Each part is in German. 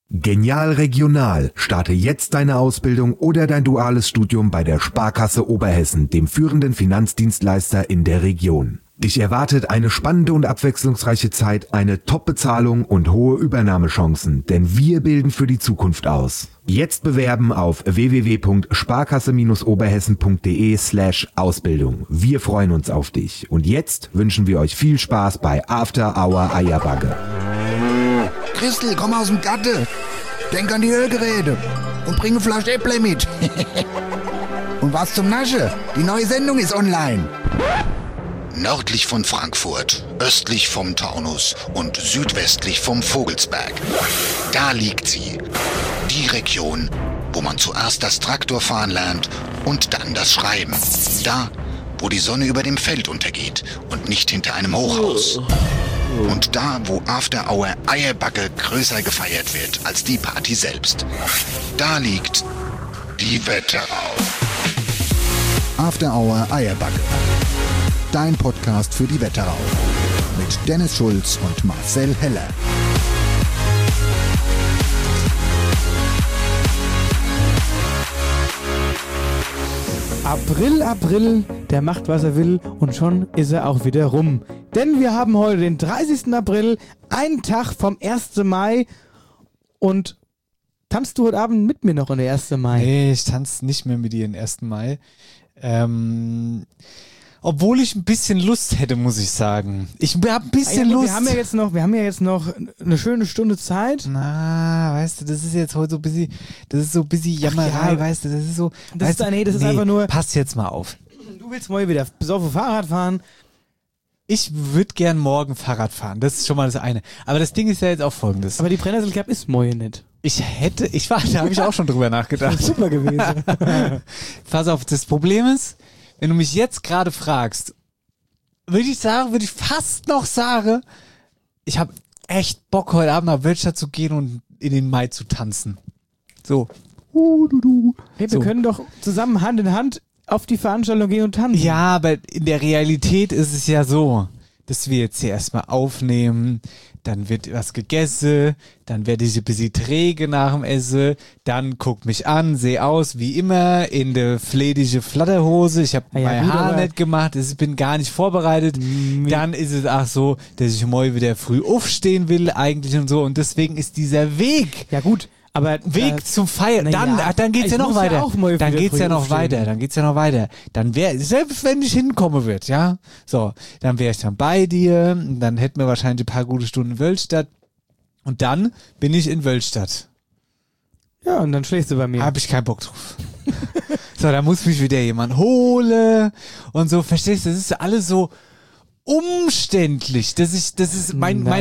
Genial Regional. Starte jetzt deine Ausbildung oder dein duales Studium bei der Sparkasse Oberhessen, dem führenden Finanzdienstleister in der Region. Dich erwartet eine spannende und abwechslungsreiche Zeit, eine Top-Bezahlung und hohe Übernahmechancen, denn wir bilden für die Zukunft aus. Jetzt bewerben auf www.sparkasse-oberhessen.de/Ausbildung. Wir freuen uns auf dich. Und jetzt wünschen wir euch viel Spaß bei After Hour Eierbagge. Christel, komm aus dem Gatte. Denk an die Ölgeräte und bring eine Flasche Äpple mit. Und was zum Nasche? Die neue Sendung ist online. Nördlich von Frankfurt, östlich vom Taunus und südwestlich vom Vogelsberg. Da liegt sie. Die Region, wo man zuerst das Traktorfahren lernt und dann das Schreiben. Da, wo die Sonne über dem Feld untergeht und nicht hinter einem Hochhaus. Und da, wo After Hour Eierbagge größer gefeiert wird als die Party selbst. Da liegt die Wetterau. After Hour Eierbagge. Dein Podcast für die Wetterau. Mit Dennis Schulz und Marcel Heller. April, der macht, was er will und schon ist er auch wieder rum. Denn wir haben heute den 30. April, einen Tag vom 1. Mai und tanzt du heute Abend mit mir noch in der 1. Mai? Nee, ich tanze nicht mehr mit dir den 1. Mai. Obwohl ich ein bisschen Lust hätte, muss ich sagen. Ich habe ein bisschen Lust. Wir haben ja jetzt noch eine schöne Stunde Zeit. Na, weißt du, das ist jetzt heute so ein bisschen Jammerei, weißt du, das ist so. Das ist einfach nur. Pass jetzt mal auf. Du willst morgen wieder besoffen Fahrrad fahren. Ich würde gern morgen Fahrrad fahren, das ist schon mal das eine. Aber das Ding ist ja jetzt auch folgendes. Aber die Brennnessel Cup ist morgen nicht. Da habe ich auch schon drüber nachgedacht. Das ist super gewesen. Pass auf, das Problem ist, wenn du mich jetzt gerade fragst, würde ich fast noch sagen, ich habe echt Bock, heute Abend nach Wölstadt zu gehen und in den Mai zu tanzen. So. Hey, wir können doch zusammen Hand in Hand auf die Veranstaltung gehen und tanzen. Ja, aber in der Realität ist es ja so, dass wir jetzt hier erstmal aufnehmen, dann wird was gegessen, dann werde ich ein bisschen träge nach dem Essen, dann guck mich an, sehe aus wie immer in der fledige Flatterhose, ich habe mein Haar nicht gemacht, ich bin gar nicht vorbereitet, dann ist es auch so, dass ich morgen wieder früh aufstehen will eigentlich und so und deswegen ist dieser Weg... Ja gut. Aber Weg zum Feiern, dann geht's ja noch weiter. Dann geht's ja noch weiter. Dann wäre, selbst wenn ich hinkomme wird, ja, so, dann wäre ich dann bei dir, dann hätten wir wahrscheinlich ein paar gute Stunden in Wölstadt und dann bin ich in Wölstadt. Ja, und dann schläfst du bei mir. Hab ich keinen Bock drauf. So, da muss mich wieder jemand holen und so, verstehst du, das ist alles so umständlich. Das ist das ist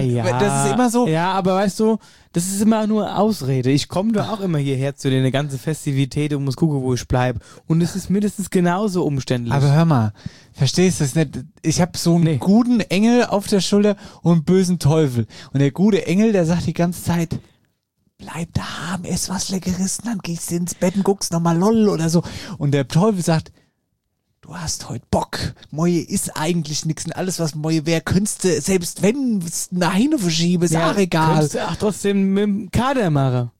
immer so. Ja, aber weißt du, das ist immer nur Ausrede. Ich komme doch auch immer hierher zu der ganzen Festivität und muss gucken, wo ich bleibe. Und es ist mindestens genauso umständlich. Aber hör mal, verstehst du das nicht? Ich habe so einen guten Engel auf der Schulter und einen bösen Teufel. Und der gute Engel, der sagt die ganze Zeit, bleib daheim, ess was Leckeres, dann gehst du ins Bett und guckst nochmal LOL oder so. Und der Teufel sagt, du hast heute Bock. Moje ist eigentlich nichts und alles, was Moje wäre, könntest du, selbst wenn es eine Heine verschiebe, ist auch egal. Könntest du auch trotzdem mit dem Kader machen.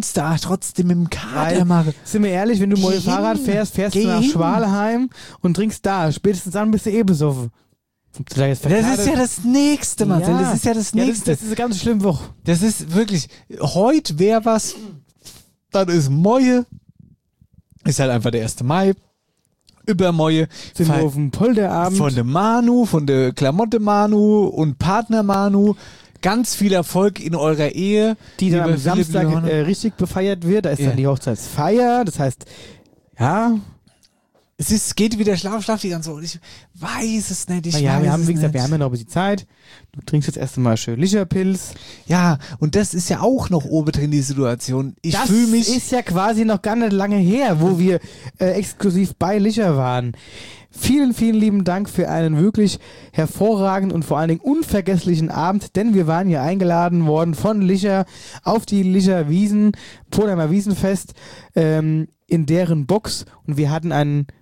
Sind wir ehrlich, wenn du Moje Fahrrad fährst du nach Schwalheim und trinkst da. Spätestens dann bist du besoffen. Das ist ja das Nächste, Marcel. Ja. Das ist ja das Nächste. Das ist eine ganz schlimme Woche. Das ist wirklich, heute wäre was, dann ist Moje, ist halt einfach der 1. Mai. Übermoje sind wir auf dem Polterabend von der Manu, von der Klamotte Manu und Partner Manu. Ganz viel Erfolg in eurer Ehe. Die dann am Samstag richtig befeiert wird. Da ist dann die Hochzeitsfeier. Das heißt, ja. Es geht wieder Schlaf die ganze Zeit. Ich weiß es nicht. Wir haben ja noch ein bisschen Zeit. Du trinkst jetzt erst einmal schön Licherpilz. Ja, und das ist ja auch noch oben drin, die Situation. Das ist ja quasi noch gar nicht lange her, wo wir exklusiv bei Licher waren. Vielen, vielen lieben Dank für einen wirklich hervorragenden und vor allen Dingen unvergesslichen Abend, denn wir waren hier eingeladen worden von Licher auf die Licher Wiesen, Pohlheimer Wiesenfest, in deren Box und wir hatten einen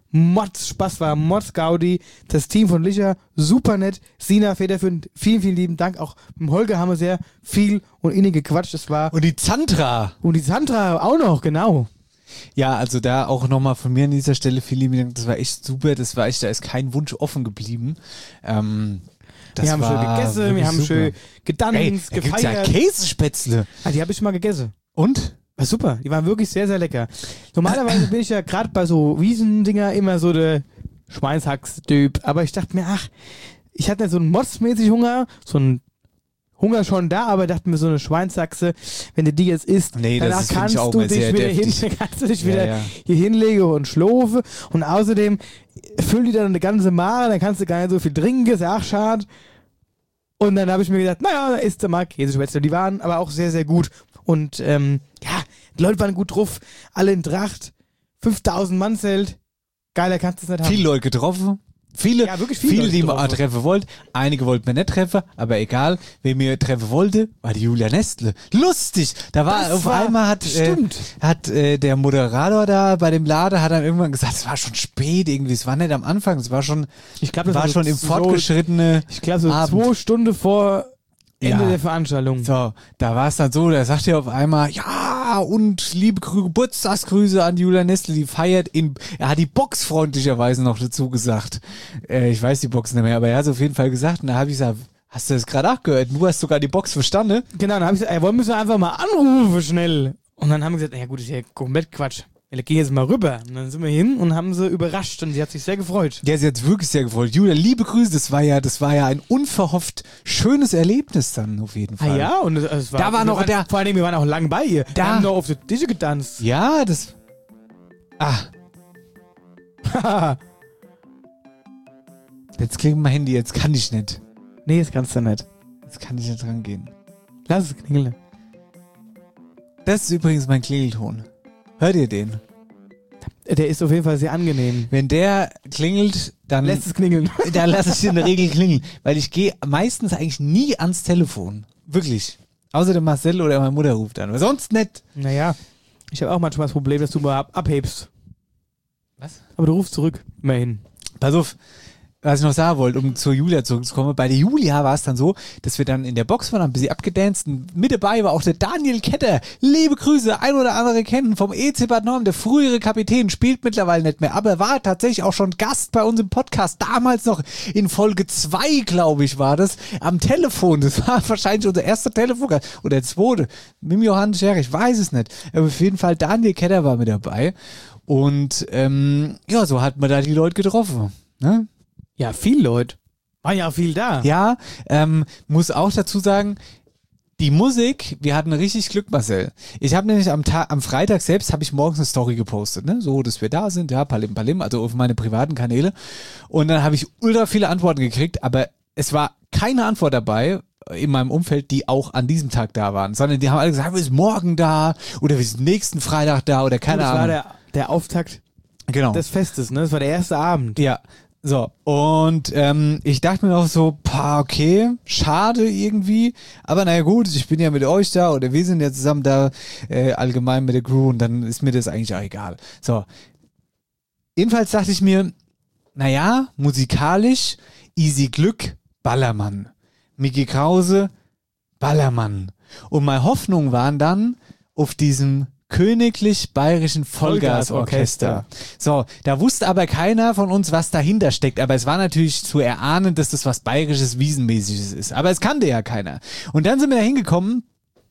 Mods Spaß war, Mods Gaudi, das Team von Licher, super nett, Sina federführend, vielen, vielen lieben Dank, auch mit dem Holger haben wir sehr viel und innig gequatscht, das war... Und die Sandra auch noch, genau. Ja, also da auch nochmal von mir an dieser Stelle vielen lieben Dank, das war echt super, da ist kein Wunsch offen geblieben. Wir haben schön gegessen, wir haben schön getanzt, gefeiert. Ja Käsespätzle. Die habe ich mal gegessen. Und? War super, die waren wirklich sehr, sehr lecker. Normalerweise bin ich ja gerade bei so Wiesendinger immer so der Schweinshax-Typ, aber ich dachte mir, ich hatte so einen modsmäßig Hunger, so ein Hunger schon da, aber dachte mir, so eine Schweinshaxe, wenn du die jetzt isst, danach kannst du dich wieder hier hinlegen und schlafen und außerdem füllt die dann eine ganze Mare, dann kannst du gar nicht so viel trinken, ist ja auch schade. Und dann habe ich mir gedacht, naja, da isst du mal Käsespätzle. Die waren aber auch sehr, sehr gut. Und die Leute waren gut drauf, alle in Tracht, 5000 Mann Zelt, geiler kannst du es nicht haben. Viele Leute getroffen, viele die man treffen wollte. Einige wollten wir nicht treffen, aber egal, wer mir treffen wollte, war die Julia Nestle. Lustig! Einmal hat der Moderator da bei dem Laden hat dann irgendwann gesagt, es war schon spät irgendwie, es war nicht am Anfang, es war schon, im fortgeschrittene ich glaube so Abend. 2 Stunden vor Ende der Veranstaltung. So, da war es dann so, da sagt er auf einmal, ja, und liebe Geburtstagsgrüße an Julia Nestle, die feiert er hat die Box freundlicherweise noch dazu gesagt. Ich weiß die Box nicht mehr, aber er hat es auf jeden Fall gesagt und da habe ich gesagt, hast du das gerade auch gehört? Du hast sogar die Box verstanden? Genau, dann habe ich gesagt, wollen wir einfach mal anrufen schnell. Und dann haben wir gesagt, ja gut, ist ja komplett Quatsch. Wir gehen jetzt mal rüber. Und dann sind wir hin und haben sie überrascht und sie hat sich sehr gefreut. Ja, sie hat sich wirklich sehr gefreut. Julia, liebe Grüße, das war ja ein unverhofft schönes Erlebnis dann auf jeden Fall. Ah ja, und es war, vor allem, wir waren auch lang bei ihr. Wir haben noch auf die Tische getanzt. Ja, das... Jetzt klingt mein Handy, jetzt kann ich nicht. Nee, das kannst du nicht. Jetzt kann ich nicht rangehen. Lass es klingeln. Das ist übrigens mein Klingelton. Hört ihr den? Der ist auf jeden Fall sehr angenehm. Wenn der klingelt, dann... Lässt es klingeln. Dann lasse ich in der Regel klingeln. Weil ich gehe meistens eigentlich nie ans Telefon. Wirklich. Außer der Marcel oder meine Mutter ruft an. Aber sonst nicht. Naja, ich habe auch manchmal das Problem, dass du mal abhebst. Was? Aber du rufst zurück. Immerhin. Pass auf. Was ich noch sagen wollte, um zur Julia zurückzukommen. Bei der Julia war es dann so, dass wir dann in der Box waren, ein bisschen abgedanced. Mit dabei war auch der Daniel Ketter. Liebe Grüße, ein oder andere kennen vom EC Bad Norm. Der frühere Kapitän spielt mittlerweile nicht mehr, aber war tatsächlich auch schon Gast bei uns im Podcast. Damals noch in Folge 2, glaube ich, war das. Am Telefon. Das war wahrscheinlich unser erster Telefongast. Oder der zweite. Mit dem Johannes Scher, ich weiß es nicht. Aber auf jeden Fall Daniel Ketter war mit dabei. Und so hat man da die Leute getroffen. Ne? Ja, viele Leute. War ja viel da. Ja, muss auch dazu sagen, die Musik, wir hatten richtig Glück, Marcel. Ich habe nämlich am Freitag selbst, habe ich morgens eine Story gepostet, ne? So, dass wir da sind, ja, Palim Palim, also auf meine privaten Kanäle. Und dann habe ich ultra viele Antworten gekriegt, aber es war keine Antwort dabei in meinem Umfeld, die auch an diesem Tag da waren, sondern die haben alle gesagt, wir sind morgen da oder wir sind nächsten Freitag da oder keine Ahnung. Das war der Auftakt des Festes, ne? Das war der erste Abend. Ja. So, und ich dachte mir auch so, okay, schade irgendwie, aber naja gut, ich bin ja mit euch da oder wir sind ja zusammen da, allgemein mit der Crew und dann ist mir das eigentlich auch egal. So, jedenfalls dachte ich mir, naja, musikalisch, Easy Glück, Ballermann. Micky Krause, Ballermann. Und meine Hoffnungen waren dann auf diesem Königlich Bayerischen Vollgasorchester. So, da wusste aber keiner von uns, was dahinter steckt. Aber es war natürlich zu erahnen, dass das was Bayerisches, Wiesenmäßiges ist. Aber es kannte ja keiner. Und dann sind wir da hingekommen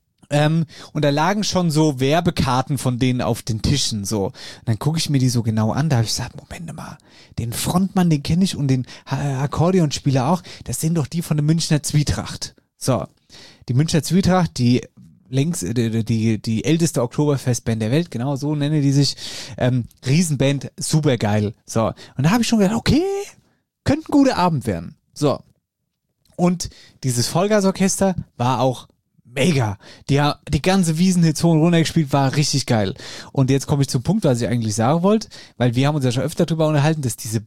und da lagen schon so Werbekarten von denen auf den Tischen. So. Und dann gucke ich mir die so genau an. Da habe ich gesagt, Moment mal, den Frontmann, den kenne ich und den Akkordeonspieler auch. Das sind doch die von der Münchner Zwietracht. So, die Münchner Zwietracht, die älteste Oktoberfestband der Welt, genau so nennen die sich, Riesenband, super geil. So, und da habe ich schon gedacht, okay, könnte ein guter Abend werden. So, und dieses Vollgasorchester war auch mega. Die ganze Wiesenhits hoch und runter gespielt, war richtig geil. Und jetzt komme ich zum Punkt, was ich eigentlich sagen wollte, weil wir haben uns ja schon öfter darüber unterhalten, dass dieser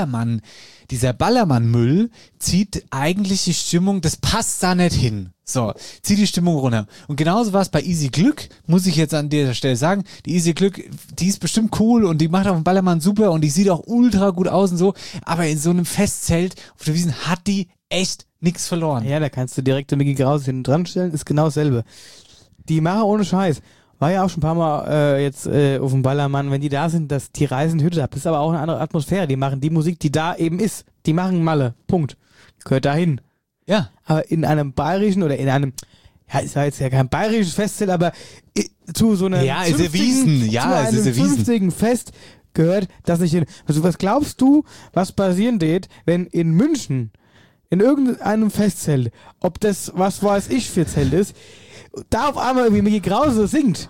Ballermann-Müll zieht eigentlich die Stimmung, das passt da nicht hin. So, zieht die Stimmung runter. Und genauso war es bei Easy Glück, muss ich jetzt an der Stelle sagen. Die Easy Glück, die ist bestimmt cool und die macht auf dem Ballermann super und die sieht auch ultra gut aus und so. Aber in so einem Festzelt auf der Wiesn hat die echt nichts verloren. Ja, da kannst du direkt den Mickey Krause hinten dran stellen, ist genau dasselbe. Die machen ohne Scheiß. War ja auch schon ein paar Mal jetzt auf dem Ballermann, wenn die da sind, die reisen Hütte ab. Das ist aber auch eine andere Atmosphäre. Die machen die Musik, die da eben ist. Die machen Malle. Punkt. Gehört dahin. Ja. Aber in einem bayerischen oder in einem, ja, ist ja jetzt ja kein bayerisches Festzelt, aber zu so einem ja, ist ja Wiesn. Ja, es ist ja Wiesn. 50. Fest gehört das nicht hin. Also was glaubst du, was passieren wird, wenn in München in irgendeinem Festzelt, ob das, was weiß ich für Zelt ist, da auf einmal irgendwie Mickey Krause singt.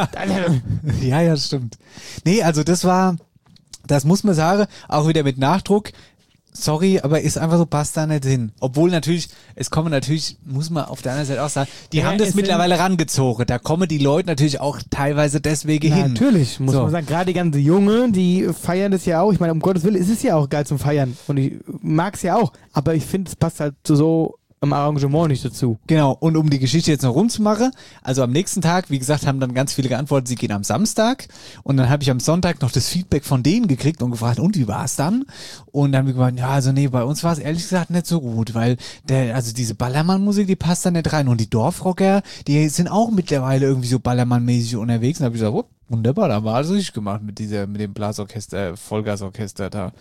Ja, ja, stimmt. Nee, also das muss man sagen, auch wieder mit Nachdruck, sorry, aber ist einfach so, passt da nicht hin. Obwohl natürlich, muss man auf der anderen Seite auch sagen, die haben das mittlerweile rangezogen. Da kommen die Leute natürlich auch teilweise deswegen hin. Natürlich, muss man sagen. Gerade die ganze Junge, die feiern das ja auch. Ich meine, um Gottes Willen ist es ja auch geil zum Feiern. Und ich mag es ja auch. Aber ich finde, es passt halt so im Arrangement nicht dazu. Genau, und um die Geschichte jetzt noch rumzumachen, also am nächsten Tag, wie gesagt, haben dann ganz viele geantwortet, sie gehen am Samstag und dann habe ich am Sonntag noch das Feedback von denen gekriegt und gefragt, und wie war es dann? Und dann haben wir gesagt, ja, also nee, bei uns war es ehrlich gesagt nicht so gut, weil diese Ballermann-Musik, die passt da nicht rein und die Dorfrocker, die sind auch mittlerweile irgendwie so Ballermann-mäßig unterwegs und dann habe ich gesagt, oh, wunderbar, da war alles richtig gemacht mit dem Blasorchester, Vollgasorchester da.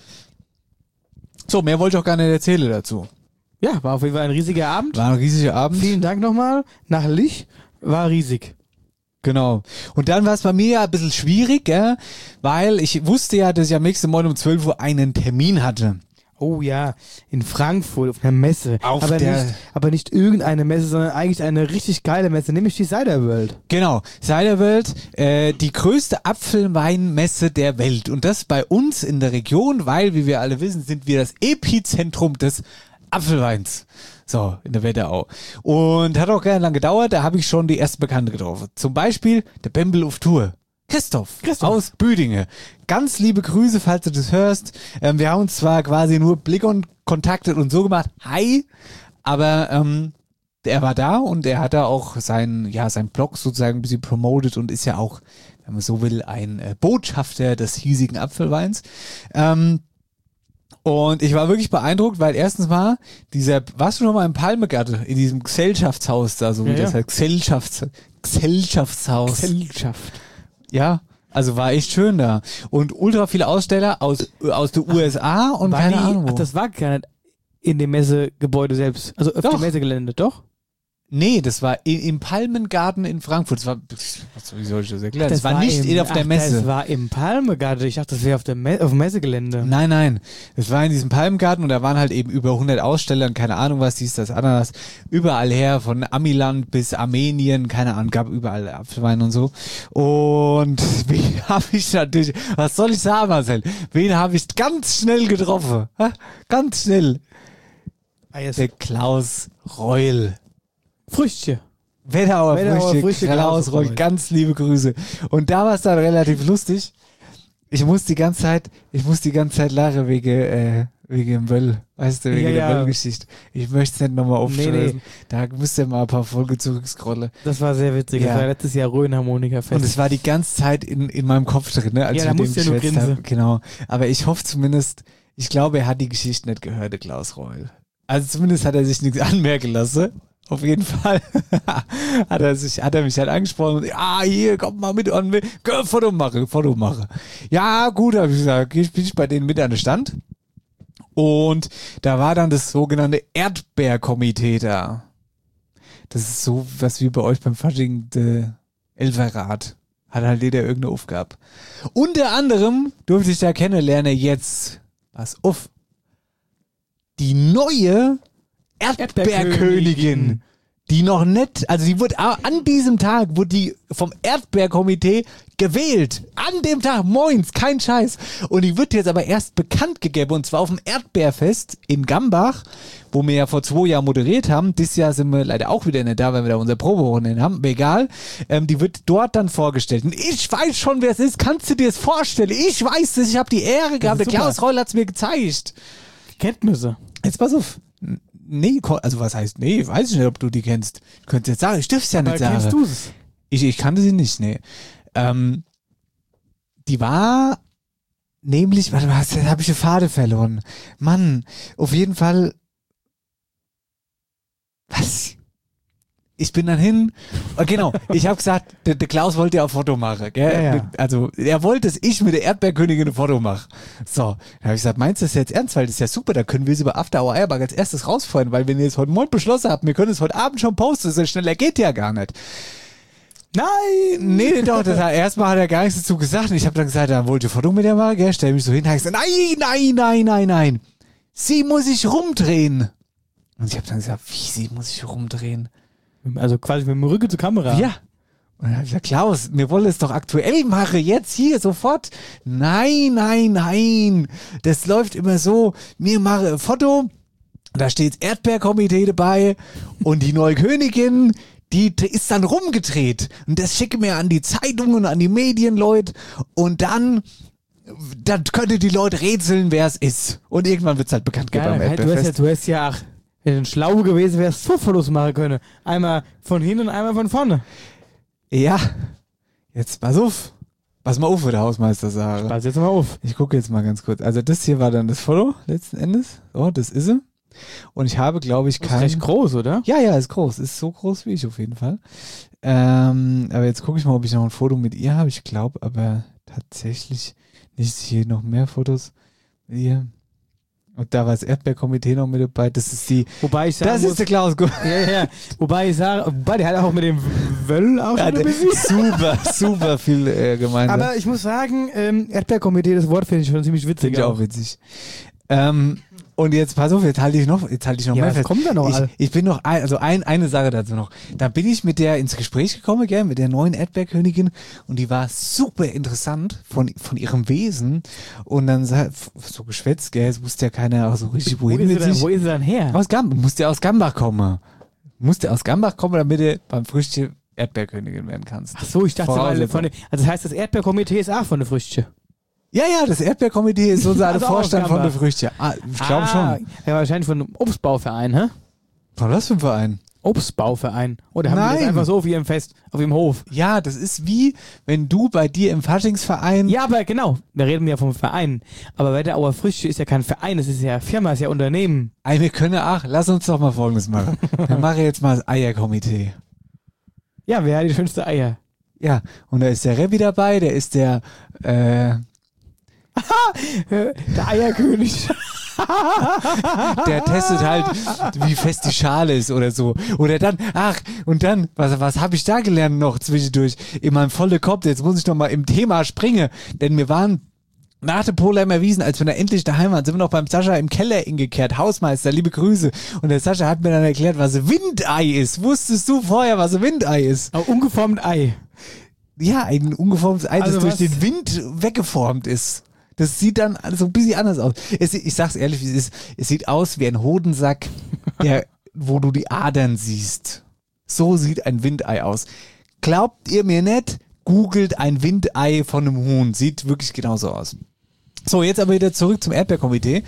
So, mehr wollte ich auch gar nicht erzählen dazu. Ja, war auf jeden Fall ein riesiger Abend. War ein riesiger Abend. Vielen Dank nochmal. Nach Lich war riesig. Genau. Und dann war es bei mir ja ein bisschen schwierig, weil ich wusste ja, dass ich am nächsten Morgen um 12 Uhr einen Termin hatte. Oh ja, in Frankfurt auf einer Messe. Aber nicht irgendeine Messe, sondern eigentlich eine richtig geile Messe, nämlich die Cider World. Genau, Cider World, die größte Apfelweinmesse der Welt. Und das bei uns in der Region, weil, wie wir alle wissen, sind wir das Epizentrum des Apfelweins. So, in der Wetterau. Und hat auch gar nicht lange gedauert, da habe ich schon die ersten Bekannte getroffen. Zum Beispiel der Bembel auf Tour. Christoph aus Büdinge. Ganz liebe Grüße, falls du das hörst. Wir haben uns zwar quasi nur Blick und kontaktet und so gemacht, hi, aber er war da und er hat da auch sein Blog sozusagen ein bisschen promoted und ist ja auch, wenn man so will, ein Botschafter des hiesigen Apfelweins. Und ich war wirklich beeindruckt, weil erstens mal warst du schon mal im Palmegarten, in diesem Gesellschaftshaus da, so wie das heißt, Gesellschaftshaus. Gesellschaft. Ja, also war echt schön da. Und ultra viele Aussteller aus der USA und keine Ahnung wo. Das war gar nicht in dem Messegebäude selbst, also auf dem Messegelände, doch? Nee, das war im Palmengarten in Frankfurt. Das war, wie soll ich das erklären? Das war nicht auf der Messe. Das war im Palmengarten. Ich dachte, das wäre auf dem Messegelände. Nein. Das war in diesem Palmengarten und da waren halt eben über 100 Aussteller und keine Ahnung was, dies, das, Ananas. Überall her, von Amiland bis Armenien, keine Ahnung, gab überall Apfelwein und so. Und wen habe ich natürlich, was soll ich sagen, Marcel? Wen habe ich ganz schnell getroffen? Ganz schnell. Der Klaus Reul. Früchtchen. Wetterauer Früchte, Klaus Reul, ganz liebe Grüße. Und da war es dann relativ lustig. Ich muss die ganze Zeit lachen wegen dem Wöll, weißt du, wegen der Wöll-Geschichte. Ich möchte es nicht nochmal aufschreiben. Nee. Da müsst ihr mal ein paar Folgen zurückscrollen. Das war sehr witzig. Das war letztes Jahr Rhön-Harmonika-Fest. Und es war die ganze Zeit in meinem Kopf drin, ne, als wir dem geschwätzt haben. Genau. Aber ich hoffe zumindest, ich glaube, er hat die Geschichte nicht gehört, der Klaus Reul. Also zumindest hat er sich nichts anmerken lassen. Auf jeden Fall hat er mich halt angesprochen und hier, komm mal mit an, Foto mache. Ja, gut, habe ich gesagt, bin ich bei denen mit an den Stand. Und da war dann das sogenannte Erdbeerkomitee da. Das ist so, was wie bei euch beim Fasching Elferrat. Hat halt jeder irgendeine Aufgabe. Unter anderem durfte ich da kennenlernen jetzt, die neue Erdbeerkönigin. die noch nicht, also die wurde an diesem Tag, wurde die vom Erdbeerkomitee gewählt. An dem Tag, moins, kein Scheiß. Und die wird jetzt aber erst bekannt gegeben, und zwar auf dem Erdbeerfest in Gambach, wo wir ja vor 2 Jahren moderiert haben. Dieses Jahr sind wir leider auch wieder nicht da, weil wir da unser Probewochenende haben. Aber egal. Die wird dort dann vorgestellt. Und ich weiß schon, wer es ist. Kannst du dir das vorstellen? Ich weiß es. Ich habe die Ehre gehabt. Der Klaus Reul hat es mir gezeigt. Kenntnisse. Jetzt pass auf. Nee, also was heißt nee? Weiß ich nicht, ob du die kennst. Du könntest jetzt sagen, ich dürf's ja nicht sagen. Kennst du es? Ich kannte sie nicht, nee. Die war nämlich, warte mal, da habe ich eine Pfade verloren. Mann, auf jeden Fall. Was? Ich bin dann hin, genau, ich habe gesagt, der Klaus wollte ja ein Foto machen, gell? Ja. Also er wollte, dass ich mit der Erdbeerkönigin ein Foto mache. So, da habe ich gesagt, meinst du das jetzt ernst? Weil das ist ja super, da können wir es über After Hour Airbag als erstes rausfreuen, weil wenn ihr es heute Morgen beschlossen habt, wir können es heute Abend schon posten, so schneller geht ja gar nicht. Nein! Nee, doch, erstmal hat er gar nichts dazu gesagt und ich habe dann gesagt, dann wollt ihr ein Foto mit der machen, gell? Stell mich so hin, habe ich gesagt, nein. Sie muss sich rumdrehen. Und ich habe dann gesagt, wie, sie muss sich rumdrehen? Also quasi mit dem Rücken zur Kamera. Ja. Und dann habe ich gesagt, Klaus, wir wollen es doch aktuell machen, jetzt hier, sofort. Nein. Das läuft immer so, wir machen ein Foto, da steht das Erdbeerkomitee dabei und die neue Königin, die ist dann rumgedreht. Und das schicke mir an die Zeitungen, an die Medienleute und dann können die Leute rätseln, wer es ist. Und irgendwann wird es halt bekannt gegeben am Erdbeerfest. Du hast ja, wenn du schlau gewesen wärst, so Fotos machen können. Einmal von hinten und einmal von vorne. Ja, jetzt pass auf. Pass mal auf, würde der Hausmeister sagen. Pass jetzt mal auf. Ich gucke jetzt mal ganz kurz. Also das hier war dann das Foto letzten Endes. So, das ist sie. Und ich habe, glaube ich, Das ist recht groß, oder? Ja, ist groß. Ist so groß wie ich auf jeden Fall. Aber jetzt gucke ich mal, ob ich noch ein Foto mit ihr habe. Ich glaube aber tatsächlich nicht. Hier noch mehr Fotos mit ihr. Und da war das Erdbeerkomitee noch mit dabei. Das ist die. Wobei ich sagen das muss, ist der Klaus. Ja. Wobei der hat auch mit dem Wöll auch schon ein bisschen. Super viel gemeinsam. Aber ich muss sagen, Erdbeerkomitee, das Wort finde ich schon ziemlich witzig. Finde ich auch witzig. Und jetzt, pass auf, jetzt halte ich noch ja, mehr was fest. kommt da noch? Ich bin noch, eine Sache dazu noch. Da bin ich mit der ins Gespräch gekommen, gell, mit der neuen Erdbeerkönigin und die war super interessant von ihrem Wesen und dann so geschwätzt, gell, es wusste ja keiner auch so richtig, wohin mit sich. Wo ist sie dann her? Musste aus Gambach kommen. Damit du beim Frühstück Erdbeerkönigin werden kannst. Ach so, ich dachte, also das heißt, das Erdbeerkomitee ist auch von der Früchte. Ja, das Erdbeerkomitee ist so der Also Vorstand von der Früchte. Ich glaube schon. Ja, wahrscheinlich von einem Obstbauverein, hä? Von was für ein Verein? Obstbauverein. Oder haben die das einfach so auf ihrem Fest, auf ihrem Hof? Ja, das ist wie, wenn du bei dir im Faschingsverein... Ja, aber genau, da reden wir ja vom Verein. Aber Wetterauer Früchte ist ja kein Verein, es ist ja Firma, es ist ja Unternehmen. Wir können lass uns doch mal Folgendes machen. Wir machen jetzt mal das Eierkomitee. Ja, wer hat die schönste Eier? Ja, und da ist der Rebbi dabei, der ist der... Der Eierkönig. Der testet halt, wie fest die Schale ist oder so. Oder dann, was habe ich da gelernt noch zwischendurch? In meinem vollen Kopf, jetzt muss ich noch mal im Thema springen, denn wir waren nach der Polheimer Wiesn, als wir dann endlich daheim waren, sind wir noch beim Sascha im Keller hingekehrt. Hausmeister, liebe Grüße. Und der Sascha hat mir dann erklärt, was ein Windei ist. Wusstest du vorher, was ein Windei ist? Ein ungeformtes Ei. Ja, ein ungeformtes Ei, das Also durch was? den Wind weggeformt ist. Das sieht dann so ein bisschen anders aus. Ich sag's ehrlich, wie es ist. Es sieht aus wie ein Hodensack, wo du die Adern siehst. So sieht ein Windei aus. Glaubt ihr mir nicht? Googelt ein Windei von einem Huhn. Sieht wirklich genauso aus. So, jetzt aber wieder zurück zum Erdbeerkomitee.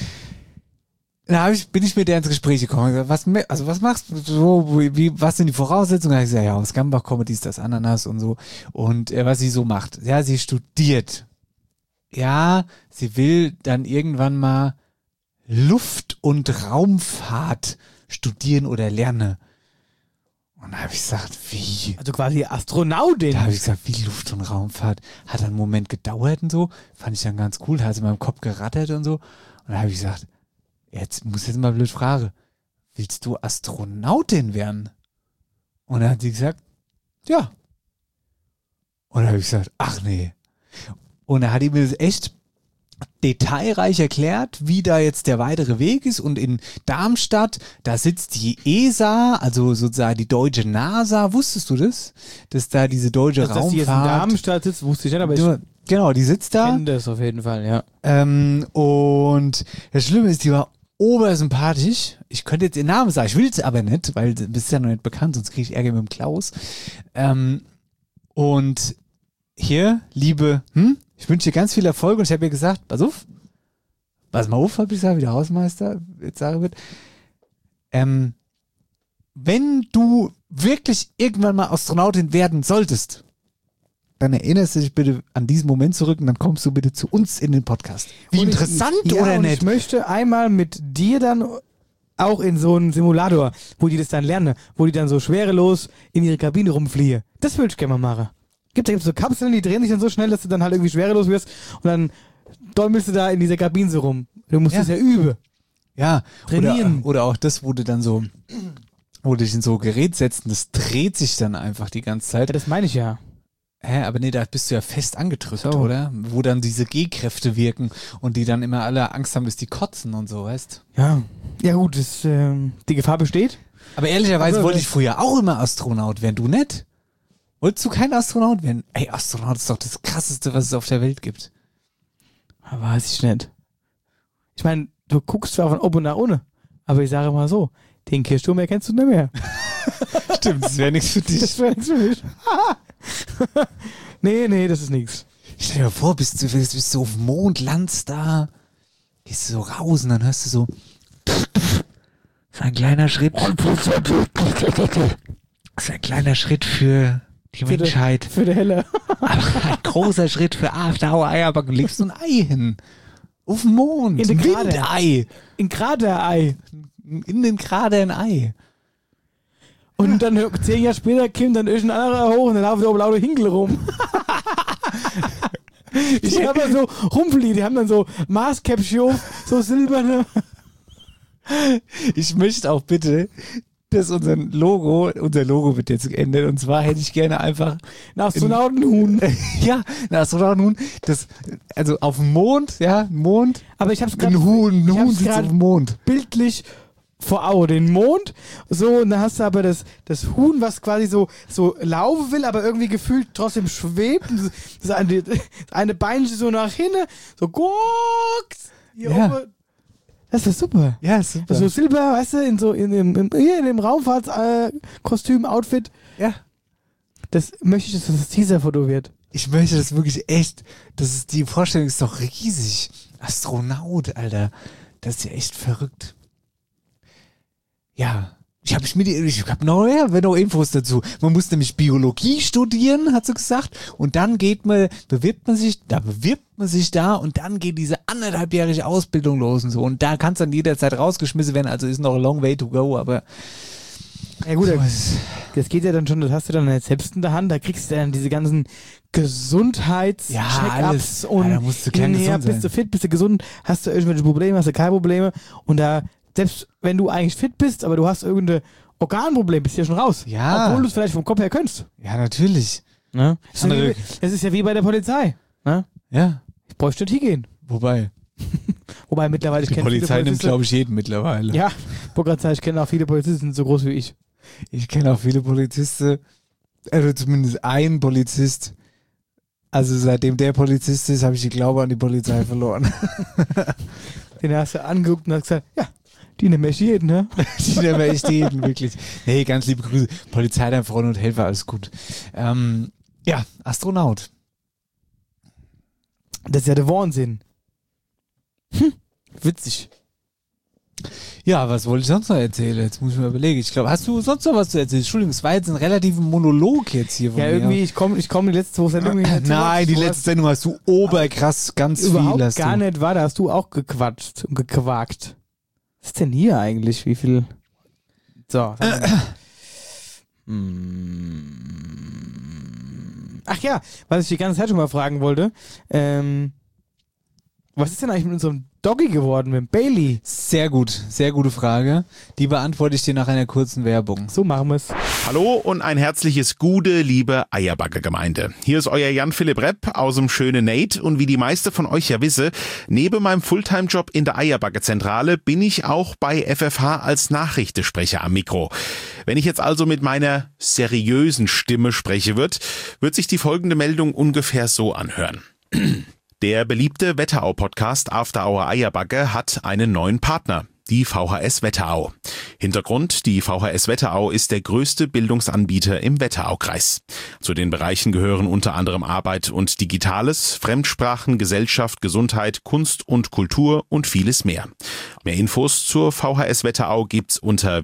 Da bin ich mit der ins Gespräch gekommen. Was machst du so? Was sind die Voraussetzungen? Da habe ich gesagt, ja, aus Gambach kommt dies, das Ananas und so. Und was sie so macht. Ja, sie studiert. Ja, sie will dann irgendwann mal Luft- und Raumfahrt studieren oder lernen. Und da habe ich gesagt, wie? Also quasi Astronautin. Da habe ich gesagt, wie Luft- und Raumfahrt? Hat dann einen Moment gedauert und so. Fand ich dann ganz cool. Da hat sie in meinem Kopf gerattert und so. Und da habe ich gesagt, jetzt mal blöd fragen. Willst du Astronautin werden? Und dann hat sie gesagt, ja. Und da habe ich gesagt, ach nee. Und da hat die mir das echt detailreich erklärt, wie da jetzt der weitere Weg ist. Und in Darmstadt, da sitzt die ESA, also sozusagen die deutsche NASA. Wusstest du das? Dass da diese deutsche Raumfahrt... Dass die jetzt in Darmstadt sitzt, wusste ich nicht, aber genau, die sitzt da. Ich kenne das auf jeden Fall, ja. Und das Schlimme ist, die war obersympathisch. Ich könnte jetzt ihren Namen sagen, ich will es aber nicht, weil du bist ja noch nicht bekannt, sonst kriege ich Ärger mit dem Klaus. Und hier, Liebe, ich wünsche dir ganz viel Erfolg und ich habe ihr gesagt, pass mal auf, habe ich gesagt, wie der Hausmeister jetzt sagen wird. Wenn du wirklich irgendwann mal Astronautin werden solltest, dann erinnerst du dich bitte an diesen Moment zurück und dann kommst du bitte zu uns in den Podcast. Wie interessant, oder nicht? Ich möchte einmal mit dir dann auch in so einen Simulator, wo die das dann lernen, wo die dann so schwerelos in ihre Kabine rumfliehen. Das würde ich gerne mal machen. Da gibt's so Kapseln, die drehen sich dann so schnell, dass du dann halt irgendwie schwerelos wirst und dann däumelst du da in dieser Kabine so rum. Du musst das ja üben. Ja, trainieren. Oder auch das, wo du dann so, wo du dich in so ein Gerät setzt und das dreht sich dann einfach die ganze Zeit. Ja, das meine ich ja. Aber nee, da bist du ja fest angedrückt, oder? Wo dann diese G-Kräfte wirken und die dann immer alle Angst haben, dass die kotzen und so, weißt? Ja. Ja gut, die Gefahr besteht. Aber ehrlicherweise wollte ich früher auch immer Astronaut werden, du nicht? Wolltest du kein Astronaut werden? Ey, Astronaut ist doch das Krasseste, was es auf der Welt gibt. Weiß ich nicht. Ich meine, du guckst zwar von oben nach unten, aber ich sage mal so, den Kirchturm erkennst du nicht mehr. Stimmt, das wäre nichts für dich. Das wäre nichts für mich. Nee, das ist nichts. Stell dir mal vor, bist du auf dem Mond, landest da, gehst du so raus und dann hörst du so, so ein kleiner Schritt. So ein kleiner Schritt für die Menschheit. Für die Helle. Aber ein großer Schritt für After Hour Eierback und legst so ein Ei hin. Auf dem Mond. In den Krater. Windei. In Krater-Ei. In den Krater ein Ei. Und dann 10 Jahre später kommt dann irgendein anderer hoch und dann laufen da oben lauter Hinkel rum. Ich habe so Rumpeli, die haben dann so Maßkäppchen, so silberne. Ich möchte auch bitte, dass unser Logo wird jetzt geändert und zwar hätte ich gerne einfach ein Astronautenhuhn. Ja, ein Astronautenhuhn. Also auf dem Mond, ja, Mond. Aber ich hab's gerade ein Huhn sitzt auf dem Mond. Bildlich vor Augen, den Mond, so, und dann hast du aber das Huhn, was quasi so laufen will, aber irgendwie gefühlt trotzdem schwebt. Das eine Beinchen so nach hinten, so guckt. Hier oben. Das ist super. Ja, super. So Silber, weißt du, in dem Raumfahrtskostüm, Outfit. Ja. Das möchte ich, dass das Teaser-Foto wird. Ich möchte das wirklich echt, die Vorstellung ist doch riesig. Astronaut, Alter. Das ist ja echt verrückt. Ja, ich habe noch Infos dazu. Man muss nämlich Biologie studieren, hat sie gesagt. Und dann bewirbt man sich da und dann geht diese 1,5-jährige Ausbildung los und so. Und da kannst du dann jederzeit rausgeschmissen werden. Also ist noch a long way to go, aber. Ja gut, das geht ja dann schon, das hast du dann jetzt selbst in der Hand, da kriegst du dann diese ganzen Gesundheits-Check-ups und da musst du hinterher, bist du fit, bist du gesund, hast du irgendwelche Probleme, hast du keine Probleme und da, selbst wenn du eigentlich fit bist, aber du hast irgendein Organproblem, bist du ja schon raus. Ja. Obwohl du es vielleicht vom Kopf her könntest. Ja, natürlich. Ne? Das ist ja wie bei der Polizei. Ne? Ja. Ich bräuchte nicht hingehen. Wobei mittlerweile, ich kenne viele Polizei nimmt, glaube ich, jeden mittlerweile. Ja, ich kenne auch viele Polizisten, so groß wie ich. Ich kenne auch viele Polizisten, also zumindest einen Polizist. Also seitdem der Polizist ist, habe ich die Glaube an die Polizei verloren. Den hast du angeguckt und hast gesagt, ja, die nehmen echt jeden, ne? Die nehmen echt jeden, wirklich. Hey, ganz liebe Grüße. Polizei, dein Freund und Helfer, alles gut. Ja, Astronaut. Das ist ja der Wahnsinn. Witzig. Ja, was wollte ich sonst noch erzählen? Jetzt muss ich mal überlegen. Ich glaube, hast du sonst noch was zu erzählen? Entschuldigung, es war jetzt ein relativer Monolog jetzt hier von mir. Ja, irgendwie, ich komme die letzten 2 Sendungen nicht. Nein, die letzte Sendung hast du oberkrass ganz überhaupt viel. Hast gar du. nicht, war da hast du auch gequatscht und gequakt. Was ist denn hier eigentlich? Wie viel? So. Ach ja, was ich die ganze Zeit schon mal fragen wollte. Was ist denn eigentlich mit unserem Doggy geworden, mit Bailey? Sehr gut, sehr gute Frage. Die beantworte ich dir nach einer kurzen Werbung. So machen wir es. Hallo und ein herzliches Gute, liebe Eierbacke-Gemeinde. Hier ist euer Jan-Philipp Repp aus dem schönen Nate und wie die meisten von euch ja wissen, neben meinem Fulltime-Job in der Eierbacke-Zentrale bin ich auch bei FFH als Nachrichtensprecher am Mikro. Wenn ich jetzt also mit meiner seriösen Stimme spreche wird sich die folgende Meldung ungefähr so anhören. Der beliebte Wetterau-Podcast After Hour Eierbacke hat einen neuen Partner, die VHS Wetterau. Hintergrund, die VHS Wetterau ist der größte Bildungsanbieter im Wetteraukreis. Zu den Bereichen gehören unter anderem Arbeit und Digitales, Fremdsprachen, Gesellschaft, Gesundheit, Kunst und Kultur und vieles mehr. Mehr Infos zur VHS Wetterau gibt's unter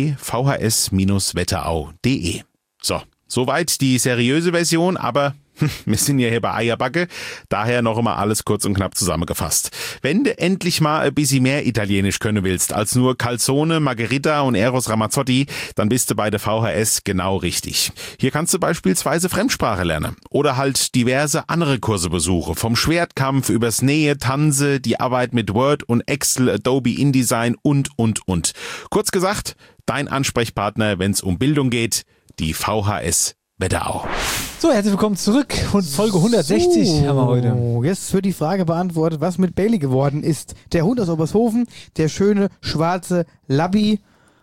www.vhs-wetterau.de. So, soweit die seriöse Version, aber wir sind ja hier bei Eierbacke, daher noch immer alles kurz und knapp zusammengefasst. Wenn du endlich mal ein bisschen mehr Italienisch können willst, als nur Calzone, Margherita und Eros Ramazzotti, dann bist du bei der VHS genau richtig. Hier kannst du beispielsweise Fremdsprache lernen oder halt diverse andere Kurse besuchen, vom Schwertkampf übers Nähe, Tanze, die Arbeit mit Word und Excel, Adobe InDesign und. Kurz gesagt, dein Ansprechpartner, wenn es um Bildung geht, die VHS Wetterau. So, herzlich willkommen zurück. Folge 160 haben wir heute. Jetzt wird die Frage beantwortet, was mit Bailey geworden ist. Der Hund aus Obershofen, der schöne schwarze Labby.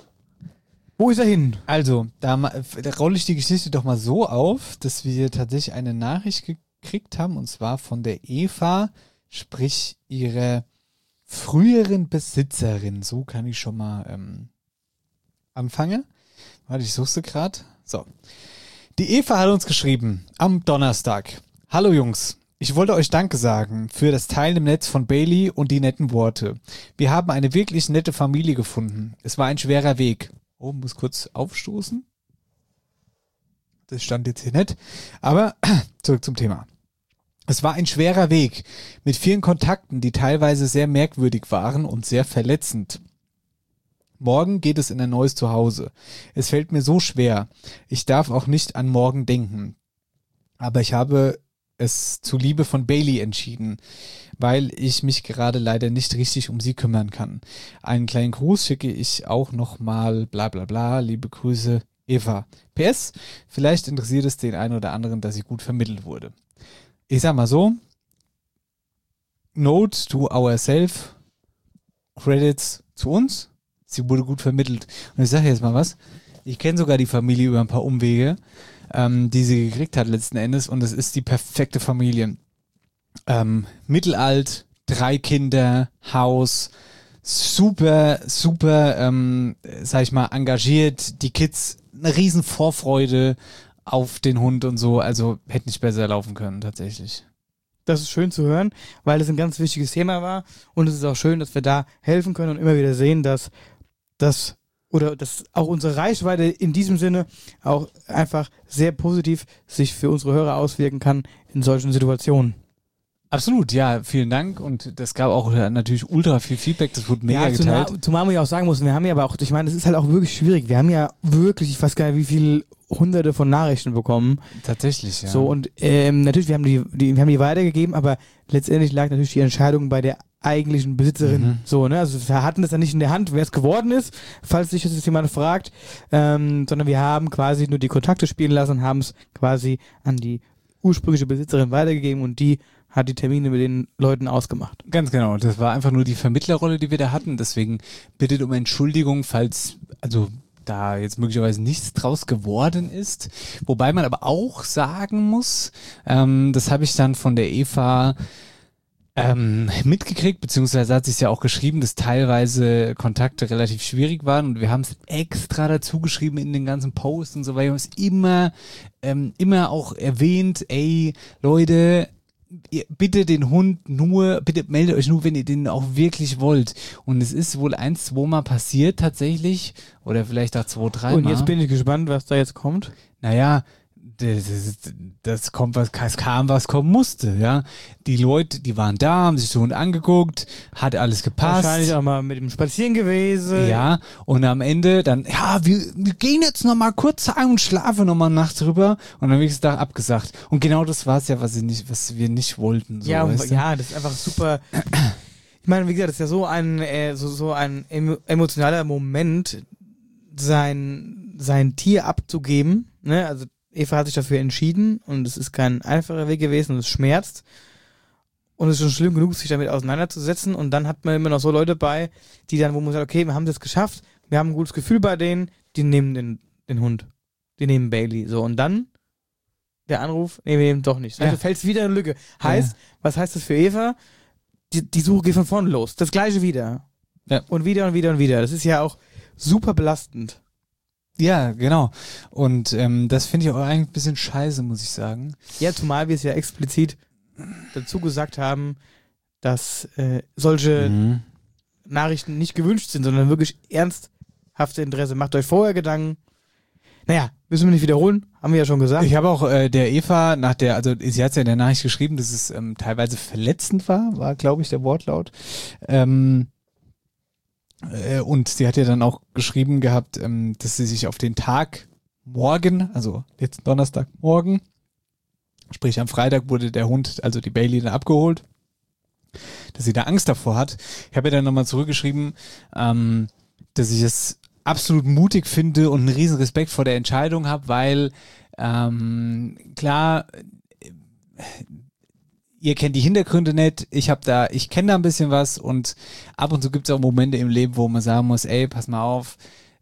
Wo ist er hin? Also, da rolle ich die Geschichte doch mal so auf, dass wir tatsächlich eine Nachricht gekriegt haben, und zwar von der Eva, sprich ihrer früheren Besitzerin. So kann ich schon mal anfangen. Warte, ich suche sie gerade. So. Die Eva hat uns geschrieben, am Donnerstag. Hallo Jungs, ich wollte euch Danke sagen für das Teilen im Netz von Bailey und die netten Worte. Wir haben eine wirklich nette Familie gefunden. Es war ein schwerer Weg. Oh, muss kurz aufstoßen. Das stand jetzt hier nicht. Aber zurück zum Thema. Es war ein schwerer Weg mit vielen Kontakten, die teilweise sehr merkwürdig waren und sehr verletzend. Morgen geht es in ein neues Zuhause. Es fällt mir so schwer. Ich darf auch nicht an morgen denken. Aber ich habe es zuliebe von Bailey entschieden, weil ich mich gerade leider nicht richtig um sie kümmern kann. Einen kleinen Gruß schicke ich auch nochmal, bla bla bla, liebe Grüße, Eva. PS, vielleicht interessiert es den einen oder anderen, dass sie gut vermittelt wurde. Ich sag mal so, Note to ourselves, Credits zu uns. Sie wurde gut vermittelt. Und ich sage jetzt mal was. Ich kenne sogar die Familie über ein paar Umwege, die sie gekriegt hat letzten Endes. Und es ist die perfekte Familie. Mittelalt, 3 Kinder, Haus, super, sag ich mal, engagiert. Die Kids, eine riesen Vorfreude auf den Hund und so. Also hätte nicht besser laufen können, tatsächlich. Das ist schön zu hören, weil das ein ganz wichtiges Thema war. Und es ist auch schön, dass wir da helfen können und immer wieder sehen, dass auch unsere Reichweite in diesem Sinne auch einfach sehr positiv sich für unsere Hörer auswirken kann in solchen Situationen. Absolut, ja, vielen Dank, und das gab auch natürlich ultra viel Feedback, das wurde mega geteilt. Zumal man ja auch sagen muss, wir haben ja aber auch, ich meine, das ist halt auch wirklich schwierig, wir haben ja wirklich, ich weiß gar nicht, wie viele Hunderte von Nachrichten bekommen. Tatsächlich, ja. So, und natürlich, wir haben die weitergegeben, aber letztendlich lag natürlich die Entscheidung bei der eigentlichen Besitzerin. Mhm. So, ne? Also wir hatten das dann nicht in der Hand, wer es geworden ist, falls sich das jetzt jemand fragt, sondern wir haben quasi nur die Kontakte spielen lassen und haben es quasi an die ursprüngliche Besitzerin weitergegeben, und die hat die Termine mit den Leuten ausgemacht. Ganz genau, das war einfach nur die Vermittlerrolle, die wir da hatten, deswegen bittet um Entschuldigung, falls, also da jetzt möglicherweise nichts draus geworden ist, wobei man aber auch sagen muss, das habe ich dann von der Eva mitgekriegt, beziehungsweise hat sie es ja auch geschrieben, dass teilweise Kontakte relativ schwierig waren, und wir haben es extra dazu geschrieben in den ganzen Posts und so weiter. Wir haben es immer auch erwähnt, ey, Leute, bitte den Hund bitte meldet euch nur, wenn ihr den auch wirklich wollt. Und es ist wohl 1-2 Mal passiert tatsächlich, oder vielleicht auch 2-3 Mal. Und jetzt bin ich gespannt, was da jetzt kommt. Naja, das kommt, es kam, was kommen musste, ja. Die Leute, die waren da, haben sich den Hund angeguckt, hat alles gepasst. Wahrscheinlich auch mal mit dem Spazieren gewesen. Ja, und am Ende dann, ja, wir gehen jetzt noch mal kurz sagen und schlafen noch mal Nacht drüber, und am nächsten Tag abgesagt. Und genau das war es ja, was wir nicht wollten. So, ja, weißt du? ja, das ist einfach super. Ich meine, wie gesagt, das ist ja so ein emotionaler Moment, sein Tier abzugeben. Ne? Also Eva hat sich dafür entschieden und es ist kein einfacher Weg gewesen und es schmerzt. Und es ist schon schlimm genug, sich damit auseinanderzusetzen. Und dann hat man immer noch so Leute bei, die dann, wo man sagt, okay, wir haben das geschafft, wir haben ein gutes Gefühl bei denen, die nehmen den Hund. Die nehmen Bailey. So, und dann der Anruf, nee, wir nehmen doch nicht. Also fällt es wieder in eine Lücke. Heißt, was heißt das für Eva? Die Suche geht von vorne los. Das Gleiche wieder. Ja. Und wieder und wieder und wieder. Das ist ja auch super belastend. Ja, genau. Und das finde ich auch eigentlich ein bisschen scheiße, muss ich sagen. Ja, zumal wir es ja explizit dazu gesagt haben, dass solche Nachrichten nicht gewünscht sind, sondern wirklich ernsthafte Interesse. Macht euch vorher Gedanken. Naja, müssen wir nicht wiederholen, haben wir ja schon gesagt. Ich habe auch der Eva also sie hat ja in der Nachricht geschrieben, dass es teilweise verletzend war glaube ich der Wortlaut. Und sie hat ja dann auch geschrieben gehabt, dass sie sich auf den Tag morgen, also jetzt Donnerstagmorgen, sprich am Freitag wurde der Hund, also die Bailey, dann abgeholt, dass sie da Angst davor hat. Ich habe ihr dann nochmal zurückgeschrieben, dass ich es absolut mutig finde und einen riesen Respekt vor der Entscheidung habe, weil klar, ihr kennt die Hintergründe nicht, ich kenne da ein bisschen was und ab und zu gibt es auch Momente im Leben, wo man sagen muss, ey, pass mal auf,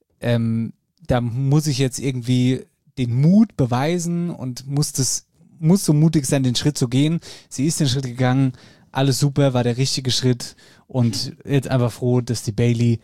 da muss ich jetzt irgendwie den Mut beweisen und muss so mutig sein, den Schritt zu gehen. Sie ist den Schritt gegangen, alles super, war der richtige Schritt und jetzt einfach froh, dass die Bailey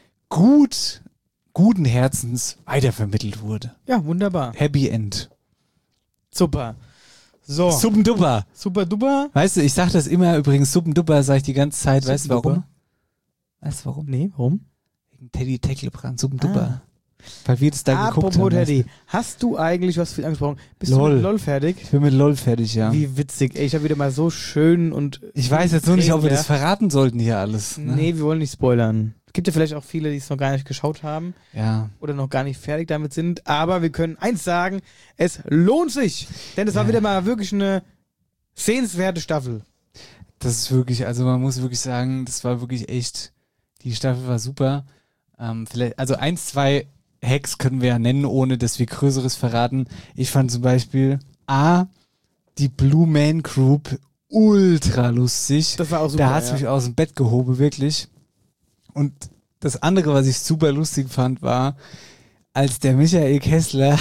guten Herzens weitervermittelt wurde. Ja, wunderbar. Happy End. Super. So. Suppenduper. Super duper. Weißt du, ich sag das immer übrigens, Suppenduper sage ich die ganze Zeit. Weißt du warum? Weißt du warum? Nee, warum? Wegen Teddy Tecklebrand, Suppenduper. Weil wir das da geguckt haben. Apropos Teddy, hast du eigentlich was für angesprochen? Bist LOL. du mit LOL fertig? Ich bin mit LOL fertig, ja. Wie witzig. Ey, ich habe wieder mal so schön und... Ich weiß jetzt nur nicht, ob wir das verraten sollten hier alles. Ne? Nee, wir wollen nicht spoilern. Es gibt ja vielleicht auch viele, die es noch gar nicht geschaut haben. Ja. Oder noch gar nicht fertig damit sind. Aber wir können eins sagen, es lohnt sich. Denn es war wieder mal wirklich eine sehenswerte Staffel. Das ist wirklich, also man muss wirklich sagen, das war wirklich echt, die Staffel war super. Vielleicht, also 1, 2 Hacks können wir ja nennen, ohne dass wir Größeres verraten. Ich fand zum Beispiel die Blue Man Group ultra lustig. Das war auch super. Da hat es mich aus dem Bett gehoben, wirklich. Und das andere, was ich super lustig fand, war, als der Michael Kessler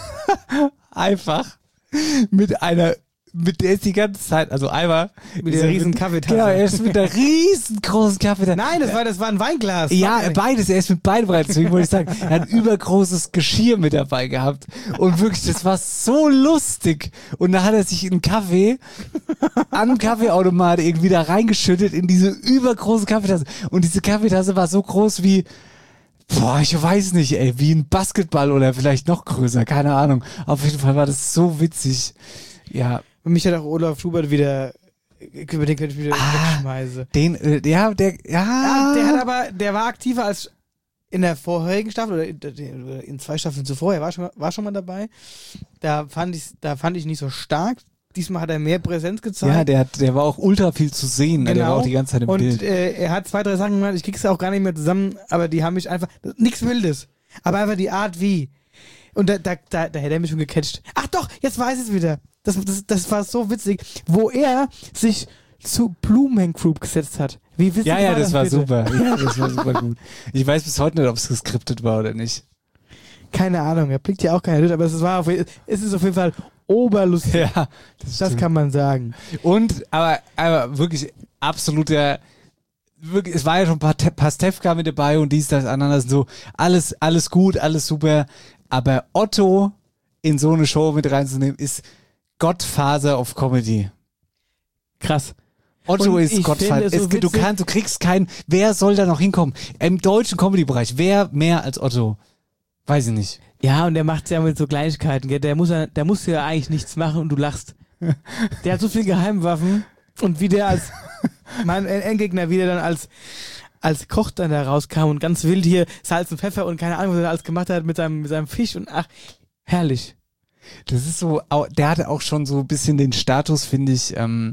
einfach mit der ist die ganze Zeit, also einmal mit der riesen Kaffeetasse. Genau, er ist mit der riesengroßen Kaffeetasse. Nein, das war ein Weinglas. Ja, beides, er ist mit beiden bereit, deswegen wollte ich sagen, er hat ein übergroßes Geschirr mit dabei gehabt und wirklich, das war so lustig und da hat er sich einen Kaffee am Kaffeeautomat irgendwie da reingeschüttet in diese übergroße Kaffeetasse und diese Kaffeetasse war so groß wie ich weiß nicht, ey, wie ein Basketball oder vielleicht noch größer, keine Ahnung. Auf jeden Fall war das so witzig. Ja. Und mich hat auch Olaf Schubert wieder, über den könnte ich wieder wegschmeißen. Der war aktiver als in der vorherigen Staffel oder in 2 Staffeln zuvor. Er war schon mal dabei. Da fand ich nicht so stark. Diesmal hat er mehr Präsenz gezeigt. Ja, der war auch ultra viel zu sehen. Genau. Der war auch die ganze Zeit im Bild. Und er hat 2, 3 Sachen gemacht, ich krieg's auch gar nicht mehr zusammen, aber die haben mich einfach, nichts Wildes, aber einfach die Art wie. Und da hätte er mich schon gecatcht. Ach doch, jetzt weiß ich es wieder. Das war so witzig, wo er sich zu Blue Man Group gesetzt hat. Wie witzig ja, das war bitte? super. Ja, das war super gut. Ich weiß bis heute nicht, ob es geskriptet war oder nicht. Keine Ahnung, er blickt ja auch keiner durch, aber es ist auf jeden Fall oberlustig. Ja, das kann man sagen. Und, aber wirklich absoluter, wirklich, es war ja schon ein paar Stefka mit dabei und dies, das, anderes, so, alles gut, alles super, aber Otto in so eine Show mit reinzunehmen, ist Godfather of Comedy. Krass. Otto ist Godfather. Du kriegst keinen, wer soll da noch hinkommen? Im deutschen Comedy-Bereich, wer mehr als Otto? Weiß ich nicht. Ja, und der macht's ja mit so Kleinigkeiten, gell? Der muss ja eigentlich nichts machen und du lachst. Der hat so viele Geheimwaffen und wie der als mein Endgegner, wie der dann als Koch dann da rauskam und ganz wild hier Salz und Pfeffer und keine Ahnung, was er alles gemacht hat mit seinem Fisch und ach, herrlich. Das ist so, der hatte auch schon so ein bisschen den Status, finde ich,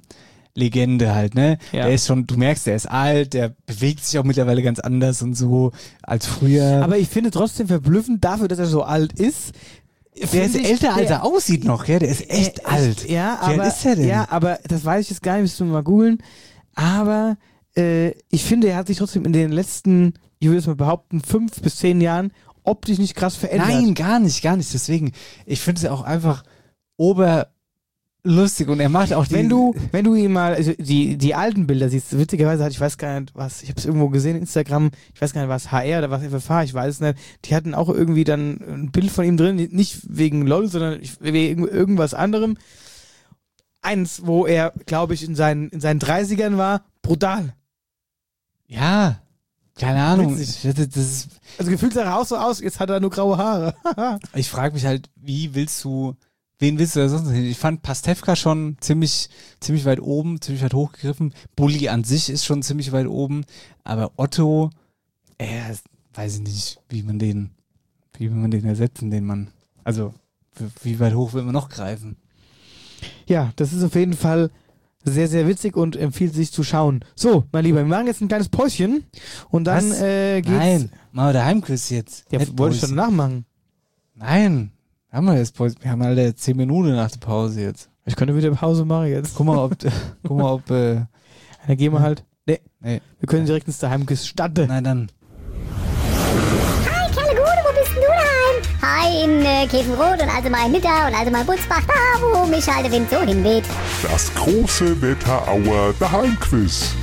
Legende halt, ne? Ja. Der ist schon, du merkst, der ist alt, der bewegt sich auch mittlerweile ganz anders und so als früher. Aber ich finde trotzdem verblüffend dafür, dass er so alt ist. Der ist älter, als er aussieht noch, gell? Der ist echt alt. Ja, Wie alt aber, ist er denn? ja, aber das weiß ich jetzt gar nicht, müssen wir mal googeln. Aber ich finde, er hat sich trotzdem in den letzten, ich würde jetzt mal behaupten, 5 bis 10 Jahren optisch nicht krass verändert. Nein, gar nicht. Deswegen, ich finde es auch einfach oberlustig und er macht auch die... Wenn du ihn mal, also die alten Bilder siehst, witzigerweise ich weiß gar nicht was, ich habe es irgendwo gesehen, Instagram, ich weiß gar nicht, was HR oder was FFH, ich weiß es nicht, die hatten auch irgendwie dann ein Bild von ihm drin, nicht wegen LOL, sondern wegen irgendwas anderem. Eins, wo er, glaube ich, in seinen 30ern war, brutal. Ja, keine Ahnung. Witzig. Das ist, Also gefühlt sah er auch so aus, jetzt hat er nur graue Haare. ich frage mich halt, wen willst du da sonst hin? Ich fand Pastewka schon ziemlich weit oben, ziemlich weit hochgegriffen. Bulli an sich ist schon ziemlich weit oben, aber Otto, weiß ich nicht, wie man den ersetzen, also wie weit hoch will man noch greifen? Ja, das ist auf jeden Fall sehr, sehr witzig und empfiehlt sich zu schauen. So, mein Lieber, wir machen jetzt ein kleines Päuschen und dann Was? geht's... Nein, machen wir der Heimquiz jetzt. Ja, Nicht wollte ich Päuschen. schon nachmachen. Nein, haben wir jetzt Pause. Wir haben alle 10 Minuten nach der Pause jetzt. Ich könnte wieder Pause machen jetzt. Guck mal, ob Dann gehen wir halt... Nee, nee. wir können direkt ins Daheimquiz starten. Nein, dann. Hi, Kerlegude, wo bist denn du daheim? Hi, in Käfenrot und also mein Nitter und also mein Butzbach, da wo mich halt der Wind so hinweht. Das große Wetterauer Daheimquiz.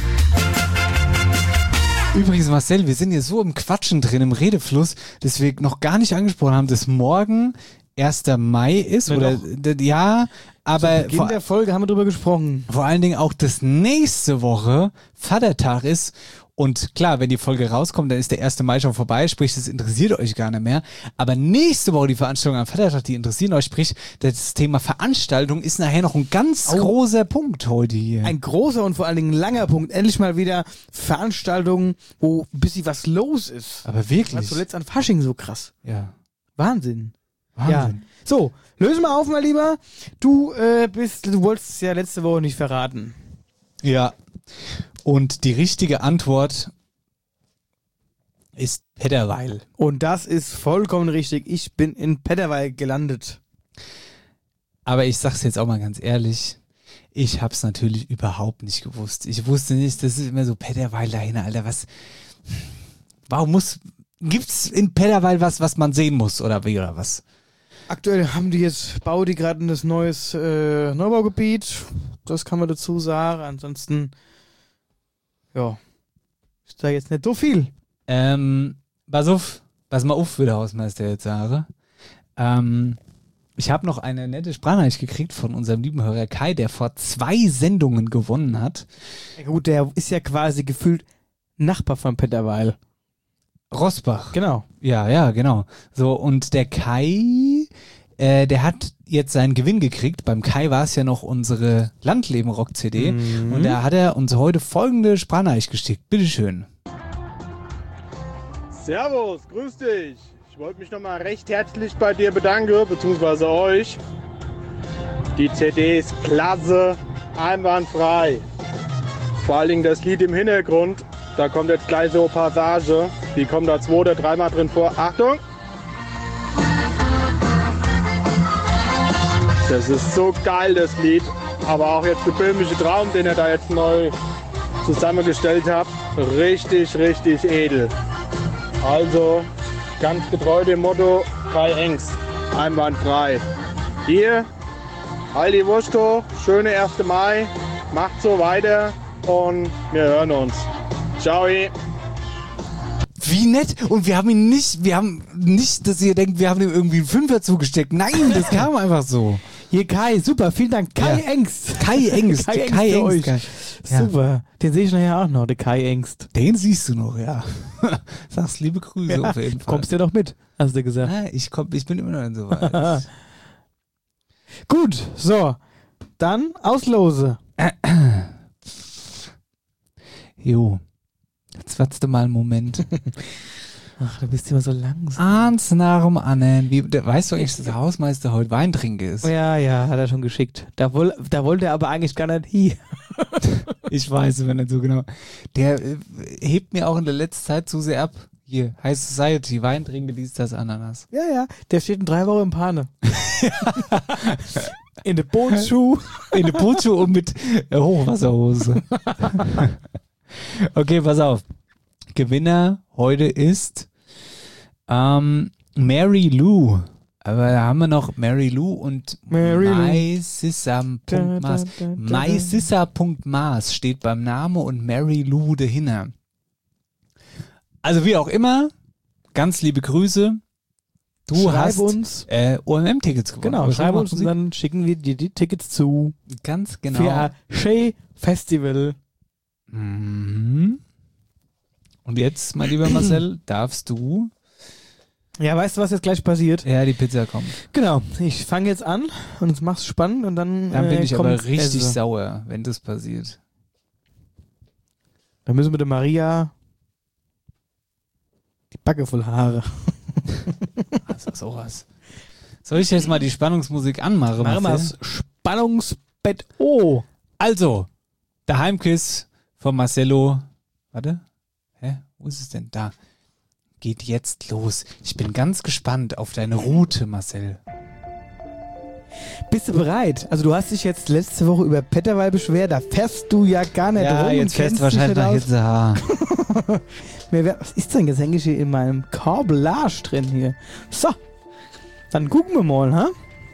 Übrigens, Marcel, wir sind hier so im Quatschen drin, im Redefluss, dass wir noch gar nicht angesprochen haben, dass morgen 1. Mai ist. Na Oder ja, aber Beginn der Folge haben wir drüber gesprochen. vor allen Dingen auch, dass nächste Woche Vatertag ist. Und klar, wenn die Folge rauskommt, dann ist der 1. Mai schon vorbei, sprich, das interessiert euch gar nicht mehr. Aber nächste Woche die Veranstaltung am Vatertag, die interessieren euch, sprich, das Thema Veranstaltung ist nachher noch ein ganz großer Punkt heute hier. Ein großer und vor allen Dingen langer Punkt. Endlich mal wieder Veranstaltungen, wo ein bisschen was los ist. Aber Das wirklich. war zuletzt an Fasching so krass. Ja. Wahnsinn. Wahnsinn. Ja. So, löse mal auf, mein Lieber. Du wolltest es ja letzte Woche nicht verraten. Ja. Und die richtige Antwort ist Pedderweil. Und das ist vollkommen richtig. Ich bin in Pedderweil gelandet. Aber ich sag's jetzt auch mal ganz ehrlich, ich hab's natürlich überhaupt nicht gewusst. Ich wusste nicht, das ist immer so Pedderweil dahin, Alter, gibt's in Pedderweil was man sehen muss, oder wie, oder was? Aktuell bauen die gerade ein neues Neubaugebiet. Das kann man dazu sagen. Ansonsten, ja, ist da jetzt nicht so viel. Pass mal auf, würde der Hausmeister jetzt sagen. Ich habe noch eine nette Sprachnachricht gekriegt von unserem lieben Hörer Kai, der vor 2 Sendungen gewonnen hat. Ja, gut, der ist ja quasi gefühlt Nachbar von Pedderweil. Rosbach. Genau. Ja, genau. So, und der Kai, der hat jetzt seinen Gewinn gekriegt. Beim Kai war es ja noch unsere Landleben-Rock-CD. Und da hat er uns heute folgende Sprachnachricht geschickt. Bitteschön. Servus, grüß dich. Ich wollte mich nochmal recht herzlich bei dir bedanken, beziehungsweise euch. Die CD ist klasse, einwandfrei. Vor allen Dingen das Lied im Hintergrund, da kommt jetzt gleich so eine Passage. Die kommt da 2 oder 3 Mal drin vor. Achtung! Das ist so geil, das Lied. Aber auch jetzt der böhmische Traum, den ihr da jetzt neu zusammengestellt habt. Richtig, richtig edel. Also ganz getreu dem Motto, Kai Engst, einwandfrei. Hier, all die Wurst hoch, schöne 1. Mai, macht so weiter und wir hören uns. Ciao. Wie nett. Und wir haben nicht, dass ihr denkt, wir haben ihm irgendwie einen Fünfer zugesteckt. Nein, das kam einfach so. Hier Kai, super, vielen Dank. Kai Engst. Kai Engst. Kai Engst. Engst. Geil. Ja. Super. Den sehe ich nachher auch noch, der Kai Engst. Den siehst du noch, ja. Sagst liebe Grüße auf jeden Fall. Kommst ja doch mit, hast du gesagt. Ah, ich bin immer noch so weit. Gut, so. Dann Auslose. Jo. Jetzt wartest du mal einen Moment. Ach, du bist immer so langsam. Eins nach dem anderen. Weißt du eigentlich, dass der Hausmeister heute Weintrinker ist? Ja, hat er schon geschickt. Da wollte er aber eigentlich gar nicht hier. Ich weiß aber nicht so genau. Der hebt mir auch in der letzten Zeit zu sehr ab. Hier, High Society, Wein trinke, dies, das, Ananas. Ja, der steht in 3 Wochen im Pane. In der Bootschuh. In der Bootschuh und mit Hochwasserhose. Okay, pass auf. Gewinner heute ist Mary Lou. Aber da haben wir noch Mary Lou und MySissa.Maß. MySissa.Maß steht beim Namen und Mary Lou dahinter. Also wie auch immer, ganz liebe Grüße. Du hast uns OMM-Tickets gewonnen. Genau, schreib uns und dann schicken wir dir die Tickets zu. Ganz genau. Für ein Shea Festival. Mhm. Und jetzt, mein lieber Marcel, darfst du... Ja, weißt du, was jetzt gleich passiert? Ja, die Pizza kommt. Genau, ich fange jetzt an und es macht's spannend und dann bin ich kommt aber richtig Esse. sauer, wenn das passiert. Dann müssen wir der Maria die Backe voll Haare. Also sowas. Soll ich jetzt mal die Spannungsmusik anmachen? Machen wir das Spannungsbett O. Also, der Heimquiz von Marcello. Warte. Wo ist es denn? Da. Geht jetzt los. Ich bin ganz gespannt auf deine Route, Marcel. Bist du bereit? Also du hast dich jetzt letzte Woche über Petterwald beschwert, da fährst du ja gar nicht rum. Ja, jetzt fährst du wahrscheinlich nach Hitzehaar. Was ist denn jetzt eigentlich hier in meinem Kabellage drin hier? So, dann gucken wir mal, ha?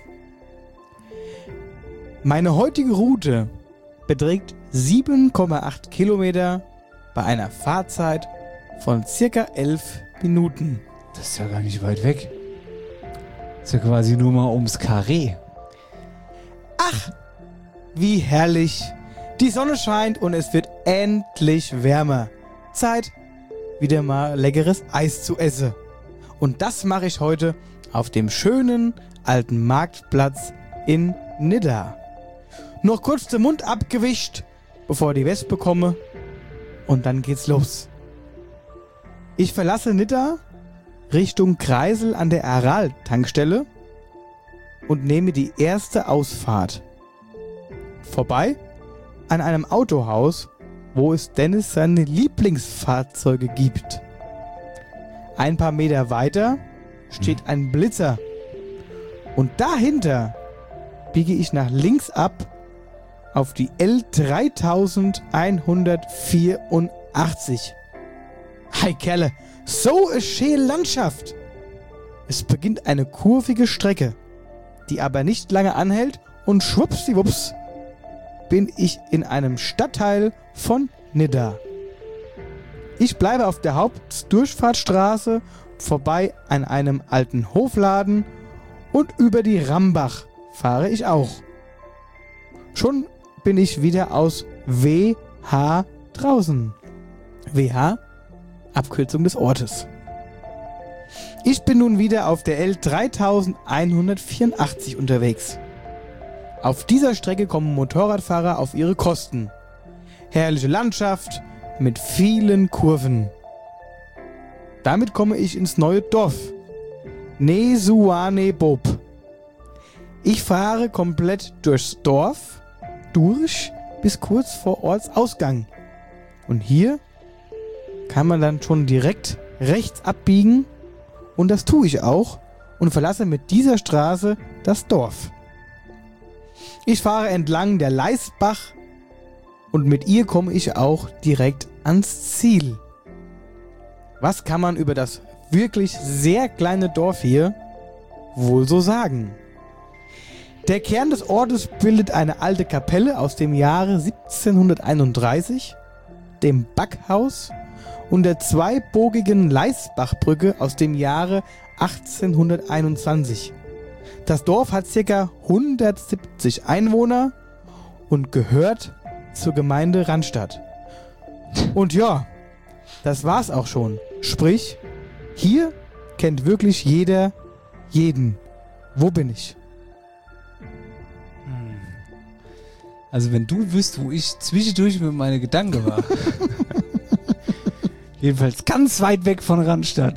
Meine heutige Route beträgt 7,8 Kilometer bei einer Fahrzeit von circa 11 Minuten. Das ist ja gar nicht weit weg. Das ist ja quasi nur mal ums Karree. Ach, wie herrlich. Die Sonne scheint und es wird endlich wärmer. Zeit, wieder mal leckeres Eis zu essen. Und das mache ich heute auf dem schönen alten Marktplatz in Nidda. Noch kurz den Mund abgewischt, bevor die Wespe komme. Und dann geht's los. Ich verlasse Nidda Richtung Kreisel an der Aral-Tankstelle und nehme die erste Ausfahrt. Vorbei an einem Autohaus, wo es Dennis seine Lieblingsfahrzeuge gibt. Ein paar Meter weiter steht ein Blitzer und dahinter biege ich nach links ab auf die L3184. Hi Kerle, so eine schöne Landschaft. Es beginnt eine kurvige Strecke, die aber nicht lange anhält und schwuppsdiwupps bin ich in einem Stadtteil von Nidda. Ich bleibe auf der Hauptdurchfahrtsstraße vorbei an einem alten Hofladen und über die Rambach fahre ich auch. Schon bin ich wieder aus WH draußen. WH, Abkürzung des Ortes. Ich bin nun wieder auf der L3184 unterwegs. Auf dieser Strecke kommen Motorradfahrer auf ihre Kosten. Herrliche Landschaft mit vielen Kurven. Damit komme ich ins neue Dorf. Nesuanebob. Ich fahre komplett durchs Dorf, bis kurz vor Ortsausgang. Und hier kann man dann schon direkt rechts abbiegen und das tue ich auch und verlasse mit dieser Straße das Dorf. Ich fahre entlang der Leisbach und mit ihr komme ich auch direkt ans Ziel. Was kann man über das wirklich sehr kleine Dorf hier wohl so sagen? Der Kern des Ortes bildet eine alte Kapelle aus dem Jahre 1731, dem Backhaus und der zweibogigen Leisbachbrücke aus dem Jahre 1821. Das Dorf hat ca. 170 Einwohner und gehört zur Gemeinde Randstadt. Und ja, das war's auch schon. Sprich, hier kennt wirklich jeder jeden. Wo bin ich? Also wenn du wüsst, wo ich zwischendurch mit meinen Gedanken war. Jedenfalls ganz weit weg von Randstadt.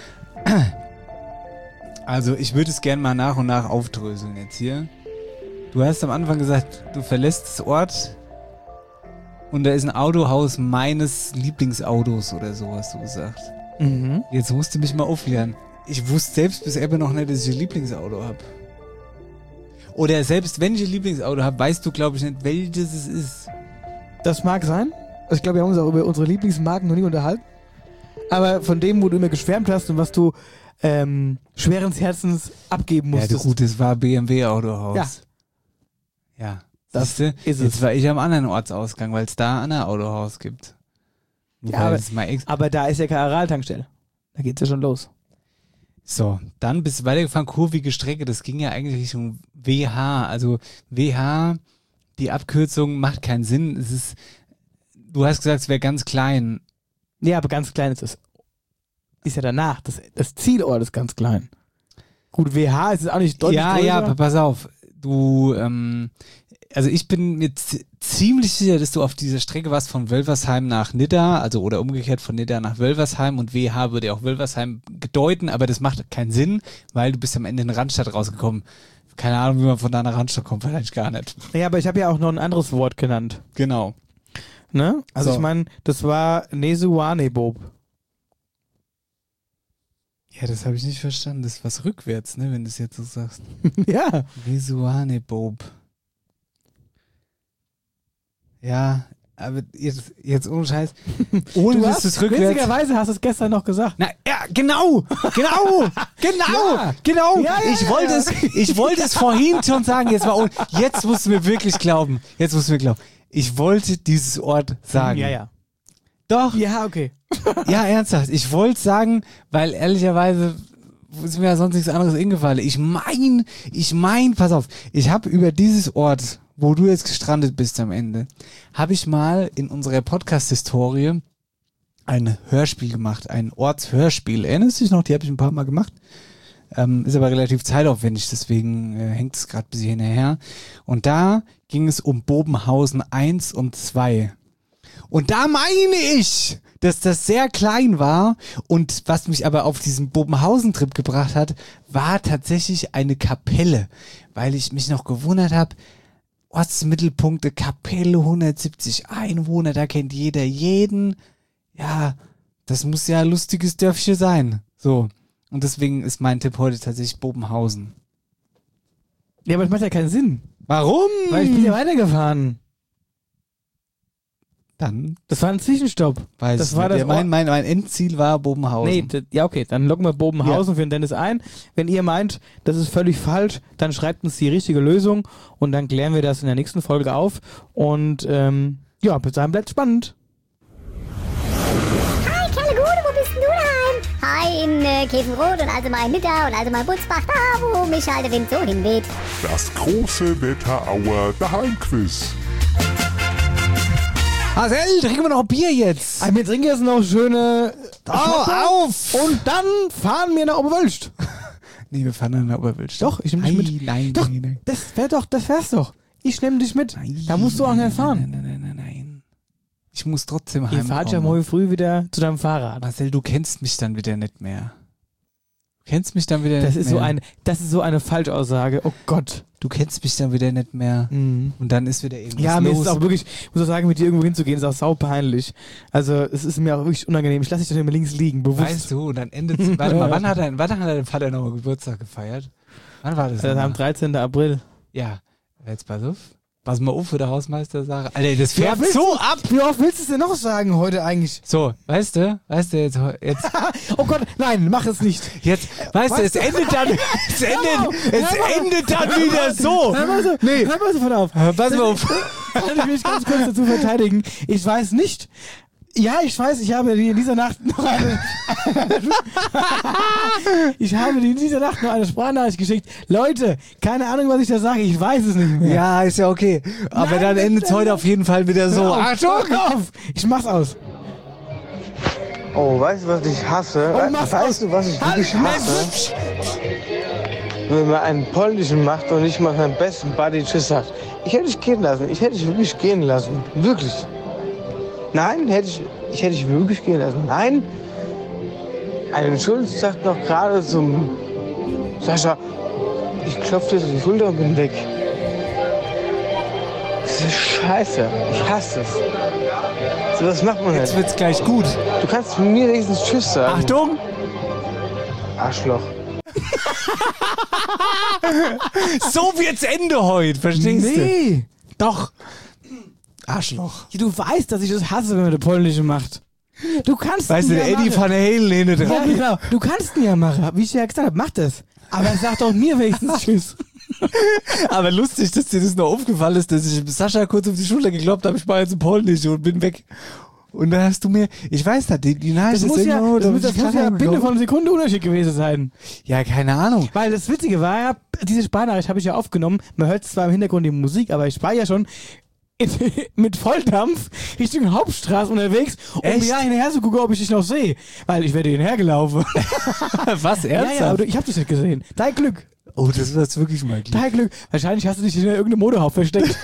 Also ich würde es gerne mal nach und nach aufdröseln jetzt hier. Du hast am Anfang gesagt, du verlässt das Ort und da ist ein Autohaus meines Lieblingsautos oder so, hast du gesagt. Mhm. Jetzt musst du mich mal aufklären. Ich wusste selbst bis eben noch nicht, dass ich ein Lieblingsauto habe. Oder selbst wenn ich ein Lieblingsauto habe, weißt du, glaube ich, nicht, welches es ist. Das mag sein. Also ich glaube, wir haben uns auch über unsere Lieblingsmarken noch nie unterhalten. Aber von dem, wo du immer geschwärmt hast und was du schweren Herzens abgeben musstest. Ja, gut, das war BMW-Autohaus. Ja. Ja. Das Siehste, ist es. Jetzt war ich am anderen Ortsausgang, weil es da ein Autohaus gibt. Ja, aber da ist ja keine Aral-Tankstelle. Da geht's ja schon los. So, dann bist du weitergefahren, kurvige Strecke, das ging ja eigentlich Richtung WH. Also WH, die Abkürzung macht keinen Sinn. Es ist, du hast gesagt, es wäre ganz klein. Ja, aber ganz klein ist es. Ist ja danach. Das Zielort ist ganz klein. Gut, WH ist es auch nicht deutlich größer. Ja, pass auf. Du, also ich bin mir ziemlich sicher, dass du auf dieser Strecke warst von Wölversheim nach Nidda, also oder umgekehrt von Nidda nach Wölversheim, und WH würde ja auch Wölversheim bedeuten, aber das macht keinen Sinn, weil du bist am Ende in Randstadt rausgekommen. Keine Ahnung, wie man von da nach Randstadt kommt, vielleicht gar nicht. Ja, aber ich habe ja auch noch ein anderes Wort genannt. Genau. Ne? Also So. ich meine, das war Nesuwanebob. Ja, das habe ich nicht verstanden. Das ist was rückwärts, ne, wenn du es jetzt so sagst. Ja. Nesuwanebob. Ja, aber jetzt ohne Scheiß. Ohne dass du es rückwärts... Witzigerweise hast du es gestern noch gesagt. Na, ja, genau. Ja. Ja, Ich wollte es vorhin schon sagen. Jetzt musst du mir wirklich glauben. Ich wollte dieses Ort sagen. Ja. Doch. Ja, okay. Ja, ernsthaft. Ich wollte es sagen, weil ehrlicherweise ist mir ja sonst nichts anderes eingefallen. Ich mein, pass auf, ich habe über dieses Ort, wo du jetzt gestrandet bist am Ende, habe ich mal in unserer Podcast-Historie ein Hörspiel gemacht, ein Ortshörspiel. Erinnerst du dich noch? Die habe ich ein paar Mal gemacht. Ist aber relativ zeitaufwendig, deswegen hängt es gerade ein bisschen hinterher. Und da ging es um Bobenhausen 1 und 2. Und da meine ich, dass das sehr klein war, und was mich aber auf diesen Bobenhausen-Trip gebracht hat, war tatsächlich eine Kapelle, weil ich mich noch gewundert habe, Ortsmittelpunkte, Kapelle, 170 Einwohner, da kennt jeder jeden. Ja, das muss ja ein lustiges Dörfchen sein. So. Und deswegen ist mein Tipp heute tatsächlich Bobenhausen. Ja, aber das macht ja keinen Sinn. Warum? Weil ich bin ja weitergefahren. Dann? Das war ein Zwischenstopp. Weiß das ich war nicht. das Mein Endziel war Bobenhausen. Nee, ja, okay, dann loggen wir Bobenhausen für den Dennis ein. Wenn ihr meint, das ist völlig falsch, dann schreibt uns die richtige Lösung und dann klären wir das in der nächsten Folge auf. Und ja, bis dahin bleibt spannend. Hi, Kerle Gude, wo bist denn du daheim? Hi, in Käfenrot und also mal in Nidda und also mal in Butzbach, da wo mich halt der Wind so hinweht. Das große Wetterauer Daheimquiz. Marcel, trinken wir noch ein Bier jetzt. Wir trinken jetzt noch schöne auf! Und dann fahren wir nach Oberwölst. Nee, wir fahren nach Oberwölst. Doch, ich nehme dich mit. Nein. Das wär's doch. Ich nehme dich mit. Da musst du auch nicht fahren. Nein. Ich muss trotzdem Ihr heimkommen. fahrt ja morgen früh wieder zu deinem Fahrrad. Marcel, du kennst mich dann wieder nicht mehr. Das ist so eine Falschaussage. Oh Gott. Du kennst mich dann wieder nicht mehr. Mhm. Und dann ist wieder irgendwas Ja, mir los. ist es auch wirklich, ich muss auch sagen, mit dir irgendwo hinzugehen, ist auch saupeinlich. Also, es ist mir auch wirklich unangenehm. Ich lasse dich doch immer links liegen, bewusst. Weißt du, und dann endet es. Warte mal, wann hat dein Vater nochmal Geburtstag gefeiert? Wann war das? Am 13. April. Ja, jetzt pass auf. Pass mal auf, für der Hausmeister sagen. Alter, das fährt so ab. Wie oft willst du es denn noch sagen heute eigentlich? So, weißt du jetzt. Oh Gott, nein, mach es nicht. Jetzt, weißt du, es endet dann wieder so. Hör mal so von auf. Pass mal auf. Kann ich mich ganz kurz dazu verteidigen? Ich weiß nicht. Ja, ich weiß, ich habe dir in dieser Nacht noch eine Sprachnachricht geschickt. Leute, keine Ahnung, was ich da sage. Ich weiß es nicht mehr. Ja, ist ja okay. Aber dann endet es heute auf jeden Fall wieder so. Achtung! Auf! Ich mach's aus. Oh, weißt du, was ich hasse? Weißt du, was ich wirklich hasse? Wenn man einen polnischen macht und nicht mal seinen besten Buddy Tschüss sagt. Ich hätte dich gehen lassen. Ich hätte dich wirklich gehen lassen. Wirklich. Nein, ich hätte dich wirklich gehen lassen. Nein. Einen Schulz sagt noch gerade zum Sascha, ich klopfe dir so die Schulter und bin weg. Das ist scheiße. Ich hasse es. So was macht man Jetzt wird's gleich gut. Du kannst mir wenigstens Tschüss sagen. Achtung! Arschloch. So wird's Ende heute, verstehst du? Nee. Doch. Arschloch. Ja, du weißt, dass ich das hasse, wenn man eine polnische macht. Du kannst Weißt du, ihn der ja Eddie machen. von der Halen hinten dran. Ja, genau. Du kannst ihn ja machen. Wie ich dir ja gesagt habe, mach das. Aber sag doch mir wenigstens Tschüss. Aber lustig, dass dir das noch aufgefallen ist, dass ich Sascha kurz auf die Schulter geklopft habe, ich war jetzt in Polnisch und bin weg. Und dann hast du mir, ich weiß nicht, die Nachricht Das muss ja, irgendwo, das muss ja bitte von Sekunde Unterschied gewesen sein. Ja, keine Ahnung. Weil das Witzige war ja, diese Sprachnachricht habe ich ja aufgenommen. Man hört zwar im Hintergrund die Musik, aber ich war ja schon mit Volldampf Richtung Hauptstraße unterwegs, um Echt? ja hinterher zu gucken, ob ich dich noch sehe. Weil ich werde hinterhergelaufen. Was, ernsthaft? Ja, aber ich habe dich nicht gesehen. Dein Glück. Oh, das war jetzt wirklich mal Glück. Dein Glück. Wahrscheinlich hast du dich in irgendeinem Motorhaus versteckt.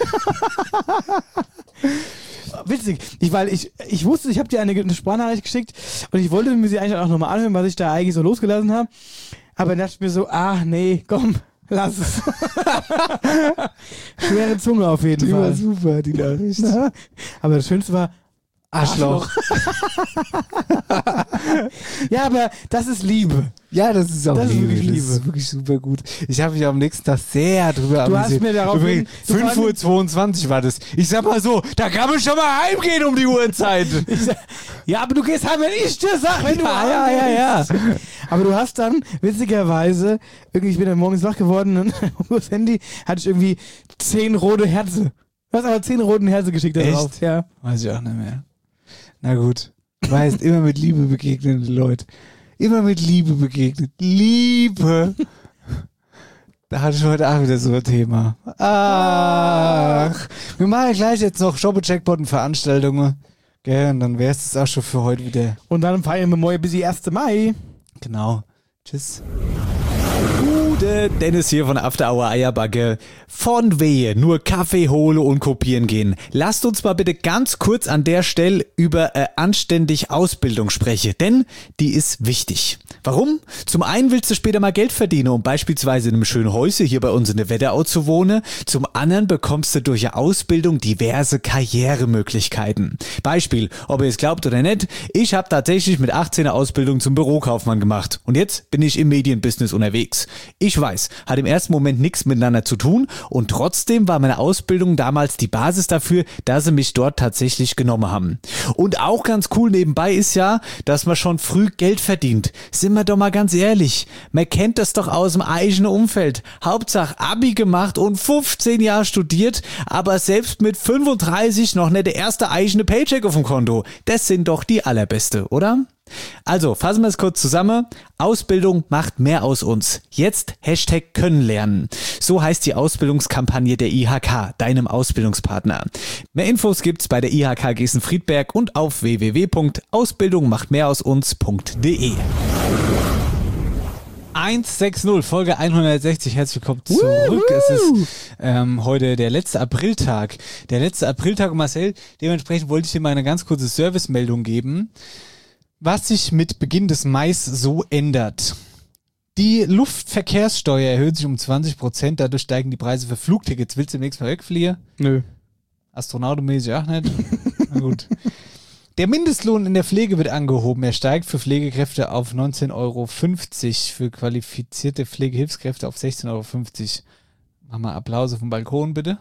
Witzig, weil ich wusste, ich habe dir eine Sprachnachricht geschickt und ich wollte mir sie eigentlich auch nochmal anhören, was ich da eigentlich so losgelassen habe. Aber dann dachte ich mir so, nee, komm, lass es. Schwere Zunge auf jeden Die Fall. war super, die Nachricht. Na, aber das Schönste war Arschloch. Ja, aber das ist Liebe. Ja, das ist auch Das ist Liebe. wirklich Das Liebe. ist wirklich super gut. Ich habe mich am nächsten Tag sehr drüber Du hast amüsiert. mir darauf Übrigens, 5:22 Uhr war das. Ich sag mal so, da kann man schon mal heimgehen um die Uhrzeit. Ja, aber du gehst heim, wenn ich dir sag, wenn du Ja. Aber du hast dann, witzigerweise, irgendwie, ich bin dann morgens wach geworden und auf das Handy hatte ich irgendwie 10 rote Herzen. Du hast aber 10 roten Herzen geschickt darauf. Echt? Ja. Weiß ich auch nicht mehr. Na gut. Du weißt, immer mit Liebe begegnen die Leute. Immer mit Liebe begegnet. Liebe. Da hatte ich heute auch wieder so ein Thema. Ach. Wir machen gleich jetzt noch Shoppe-Checkpotten Veranstaltungen. Gell, und dann wäre es auch schon für heute wieder. Und dann feiern wir morgen bis 1. Mai. Genau. Tschüss. Gute Dennis hier von After Hour Eierbacke. Von Wehe, nur Kaffee hole und kopieren gehen. Lasst uns mal bitte ganz kurz an der Stelle über anständig Ausbildung sprechen, denn die ist wichtig. Warum? Zum einen willst du später mal Geld verdienen, um beispielsweise in einem schönen Häuschen hier bei uns in der Wetterau zu wohnen. Zum anderen bekommst du durch eine Ausbildung diverse Karrieremöglichkeiten. Beispiel, ob ihr es glaubt oder nicht, ich habe tatsächlich mit 18 eine Ausbildung zum Bürokaufmann gemacht und jetzt bin ich im Medienbusiness unterwegs. Ich weiß, hat im ersten Moment nichts miteinander zu tun und trotzdem war meine Ausbildung damals die Basis dafür, dass sie mich dort tatsächlich genommen haben. Und auch ganz cool nebenbei ist ja, dass man schon früh Geld verdient. Sind wir doch mal ganz ehrlich, man kennt das doch aus dem eigenen Umfeld. Hauptsache Abi gemacht und 15 Jahre studiert, aber selbst mit 35 noch nicht der erste eigene Paycheck auf dem Konto. Das sind doch die allerbeste, oder? Also, fassen wir es kurz zusammen. Ausbildung macht mehr aus uns. Jetzt Hashtag können lernen. So heißt die Ausbildungskampagne der IHK, deinem Ausbildungspartner. Mehr Infos gibt's bei der IHK Gießen-Friedberg und auf www.ausbildungmachtmehraus-uns.de. 160, Folge 160. Herzlich willkommen zurück. Es ist heute der letzte Apriltag. Marcel, dementsprechend wollte ich dir mal eine ganz kurze Servicemeldung geben, was sich mit Beginn des Mais so ändert. Die Luftverkehrssteuer erhöht sich um 20%, dadurch steigen die Preise für Flugtickets. Willst du demnächst mal wegfliegen? Nö. Astronautenmäßig auch nicht? Na gut. Der Mindestlohn in der Pflege wird angehoben. Er steigt für Pflegekräfte auf 19,50 Euro, für qualifizierte Pflegehilfskräfte auf 16,50 Euro. Mach mal Applaus vom Balkon, bitte.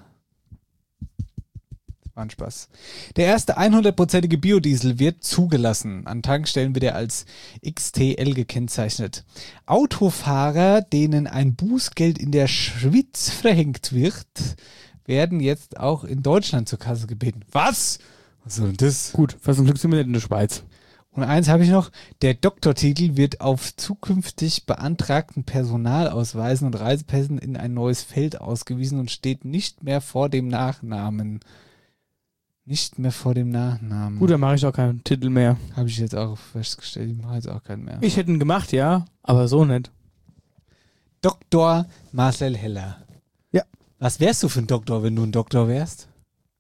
War ein Spaß. Der erste 100%ige Biodiesel wird zugelassen. An Tankstellen wird er als XTL gekennzeichnet. Autofahrer, denen ein Bußgeld in der Schweiz verhängt wird, werden jetzt auch in Deutschland zur Kasse gebeten. Was? Was soll denn das? Gut, was zum Glück sind wir nicht in der Schweiz. Und eins habe ich noch. Der Doktortitel wird auf zukünftig beantragten Personalausweisen und Reisepässen in ein neues Feld ausgewiesen und steht nicht mehr vor dem Nachnamen. Nicht mehr vor dem Nachnamen. Gut, dann mache ich auch keinen Titel mehr. Habe ich jetzt auch festgestellt. Ich mache jetzt auch keinen mehr. Ich hätte ihn gemacht, ja, aber so nicht. Dr. Marcel Heller. Ja. Was wärst du für ein Doktor, wenn du ein Doktor wärst?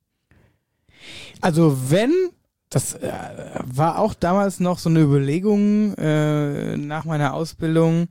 Also das war auch damals noch so eine Überlegung nach meiner Ausbildung,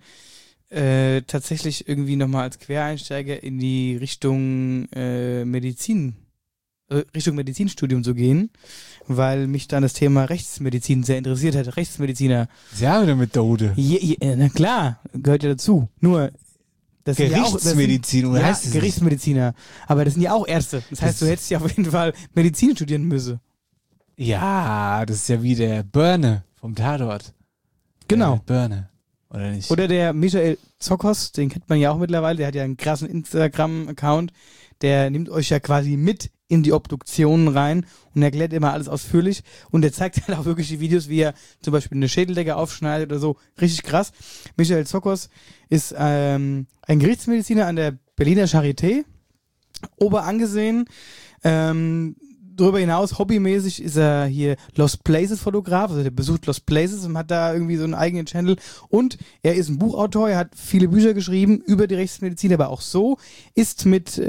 tatsächlich irgendwie nochmal als Quereinsteiger in die Richtung Medizin Richtung Medizinstudium zu gehen, weil mich dann das Thema Rechtsmedizin sehr interessiert hat. Rechtsmediziner. Ja, wieder mit Dode. Na klar, gehört ja dazu. Nur das Gerichtsmedizin, sind oder ja, heißt es Gerichtsmediziner. Aber das sind ja auch Ärzte. Das heißt, du hättest ja auf jeden Fall Medizin studieren müssen. Ja, das ist ja wie der Börne vom Tatort. Genau. Börne. Oder nicht? Oder der Michael Zokos, den kennt man ja auch mittlerweile, der hat ja einen krassen Instagram-Account, der nimmt euch ja quasi mit in die Obduktionen rein und erklärt immer alles ausführlich und der zeigt halt auch wirklich die Videos, wie er zum Beispiel eine Schädeldecke aufschneidet oder so. Richtig krass. Michael Zokos ist ein Gerichtsmediziner an der Berliner Charité, oberangesehen. Darüber hinaus, hobbymäßig ist er hier Lost Places Fotograf, also der besucht Lost Places und hat da irgendwie so einen eigenen Channel und er ist ein Buchautor, er hat viele Bücher geschrieben über die Rechtsmedizin, aber auch so, ist mit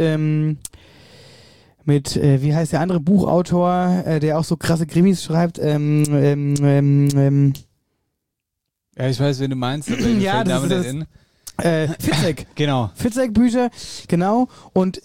wie heißt der andere Buchautor, der auch so krasse Krimis schreibt, Ja, ich weiß, wen du meinst, aber ja, das ist das, Fitzek. Genau. Fitzek-Bücher, genau, und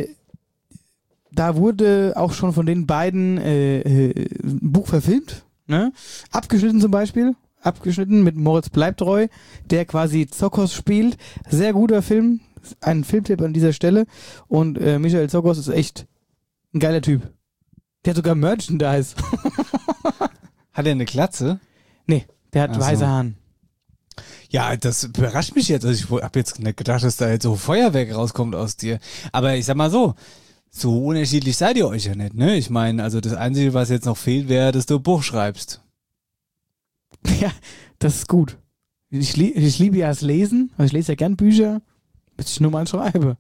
da wurde auch schon von den beiden ein Buch verfilmt, ne? Abgeschnitten zum Beispiel. Abgeschnitten mit Moritz Bleibtreu, der quasi Zokos spielt. Sehr guter Film. Ein Filmtipp an dieser Stelle. Und Michael Zokos ist echt ein geiler Typ. Der hat sogar Merchandise. Hat er eine Glatze? Nee, der hat weiße Haare. Ja, das überrascht mich jetzt. Also ich habe jetzt nicht gedacht, dass da jetzt so Feuerwerk rauskommt aus dir. Aber ich sag mal so unterschiedlich seid ihr euch ja nicht, ne? Ich meine, also das Einzige, was jetzt noch fehlt, wäre, dass du ein Buch schreibst. Ja, das ist gut. Ich liebe ja das Lesen, also ich lese ja gern Bücher, bis ich nur mal schreibe.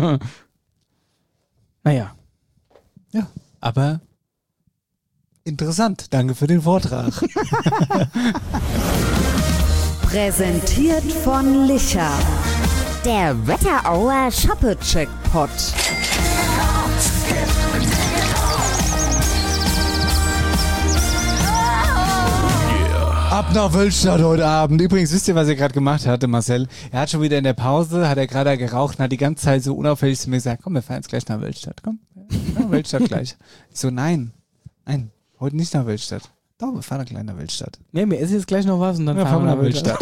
Naja. Ja, aber interessant. Danke für den Vortrag. Präsentiert von Licher. Der Wetterauer Shoppe-Checkpot. Ab nach Wölstadt heute Abend. Übrigens, wisst ihr, was er gerade gemacht hatte, Marcel? Er hat schon wieder in der Pause, hat er gerade geraucht und hat die ganze Zeit so unauffällig zu mir gesagt, komm, wir fahren jetzt gleich nach Wölstadt, komm. Ja, Wölstadt gleich. Ich so, nein, heute nicht nach Wölstadt. Doch, wir fahren gleich nach Wölstadt. Nee, wir essen jetzt gleich noch was und dann fahren wir nach Wölstadt.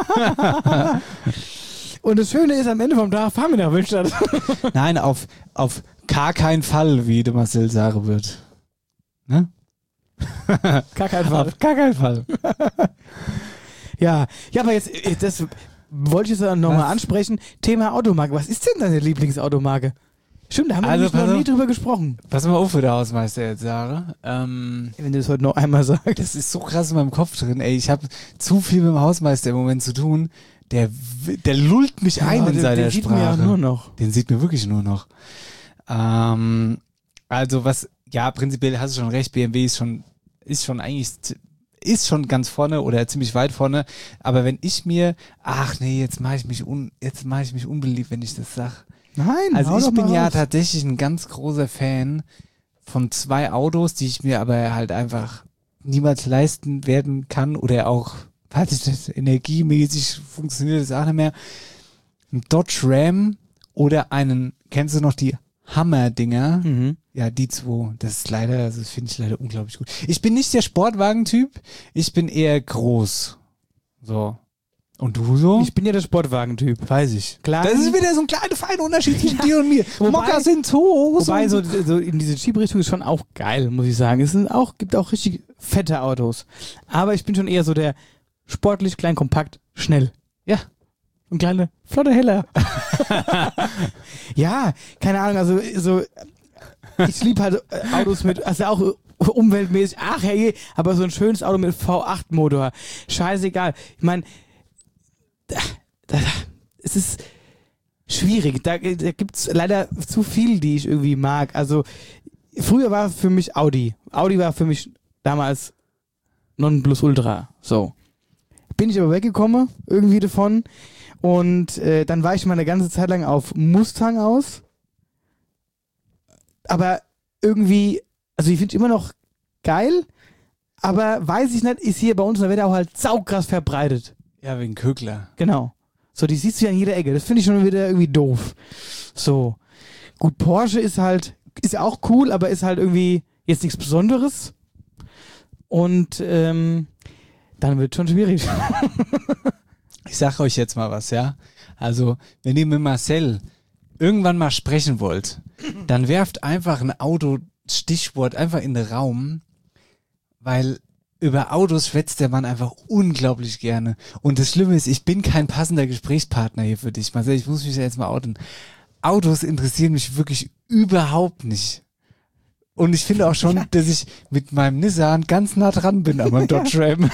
Und das Schöne ist, am Ende vom Tag fahren wir nach Wölstadt. Nein, auf gar keinen Fall, wie der Marcel sagen wird. Ne? Gar keinen Fall. Auf gar keinen Fall. Ja, aber jetzt, das wollte ich jetzt nochmal ansprechen. Thema Automarke. Was ist denn deine Lieblingsautomarke? Stimmt, da haben wir noch nie drüber gesprochen. Pass mal auf, wie der Hausmeister jetzt sage. Wenn du das heute noch einmal sagst. Das ist so krass in meinem Kopf drin. Ey, ich habe zu viel mit dem Hausmeister im Moment zu tun. Der lullt mich ein in seiner Sprache. Den sieht mir ja nur noch. Den sieht mir wirklich nur noch. Also prinzipiell hast du schon recht, BMW ist schon ganz vorne oder ziemlich weit vorne, aber wenn ich mir, jetzt mache ich mich unbeliebt, wenn ich das sage. Nein, also ich bin ja tatsächlich ein ganz großer Fan von 2 Autos, die ich mir aber halt einfach niemals leisten werden kann oder auch, weiß ich nicht, energiemäßig funktioniert das auch nicht mehr. Ein Dodge Ram oder kennst du noch die Hammer-Dinger? Mhm. Ja, die 2. Das finde ich leider unglaublich gut. Ich bin nicht der Sportwagen-Typ, ich bin eher groß. So. Und du so? Ich bin ja der Sportwagen-Typ. Weiß ich. Klar. Das ist wieder so ein kleiner, feiner Unterschied zwischen dir und mir. Mocker sind hoch. Wobei, so in diese Jeep-Richtung ist schon auch geil, muss ich sagen. Es gibt auch richtig fette Autos. Aber ich bin schon eher so der sportlich, klein, kompakt, schnell. Ja. Und kleine, flotte Heller. Ja, keine Ahnung, also so, ich liebe halt Autos mit, also auch umweltmäßig, aber so ein schönes Auto mit V8-Motor. Scheißegal. Ich meine, es ist schwierig. Da gibt's leider zu viel, die ich irgendwie mag. Also, früher war für mich Audi. Audi war für mich damals Nonplusultra. So. Bin ich aber weggekommen, irgendwie davon. Und dann war ich mal eine ganze Zeit lang auf Mustang aus. Aber irgendwie, also ich finde es immer noch geil, aber weiß ich nicht, ist hier bei uns in der Wetterau halt saukrass verbreitet. Ja, wegen Kögler. Genau. So, die siehst du ja an jeder Ecke. Das finde ich schon wieder irgendwie doof. So. Gut, Porsche ist halt ist ja auch cool, aber ist halt irgendwie jetzt nichts Besonderes. Und dann wird schon schwierig. Ich sage euch jetzt mal was, ja. Also, wenn ihr mit Marcel irgendwann mal sprechen wollt, dann werft einfach ein Auto-Stichwort einfach in den Raum, weil über Autos schwätzt der Mann einfach unglaublich gerne. Und das Schlimme ist, ich bin kein passender Gesprächspartner hier für dich. Marcel, ich muss mich ja jetzt mal outen. Autos interessieren mich wirklich überhaupt nicht. Und ich finde auch schon, dass ich mit meinem Nissan ganz nah dran bin an meinem Dodge Ram.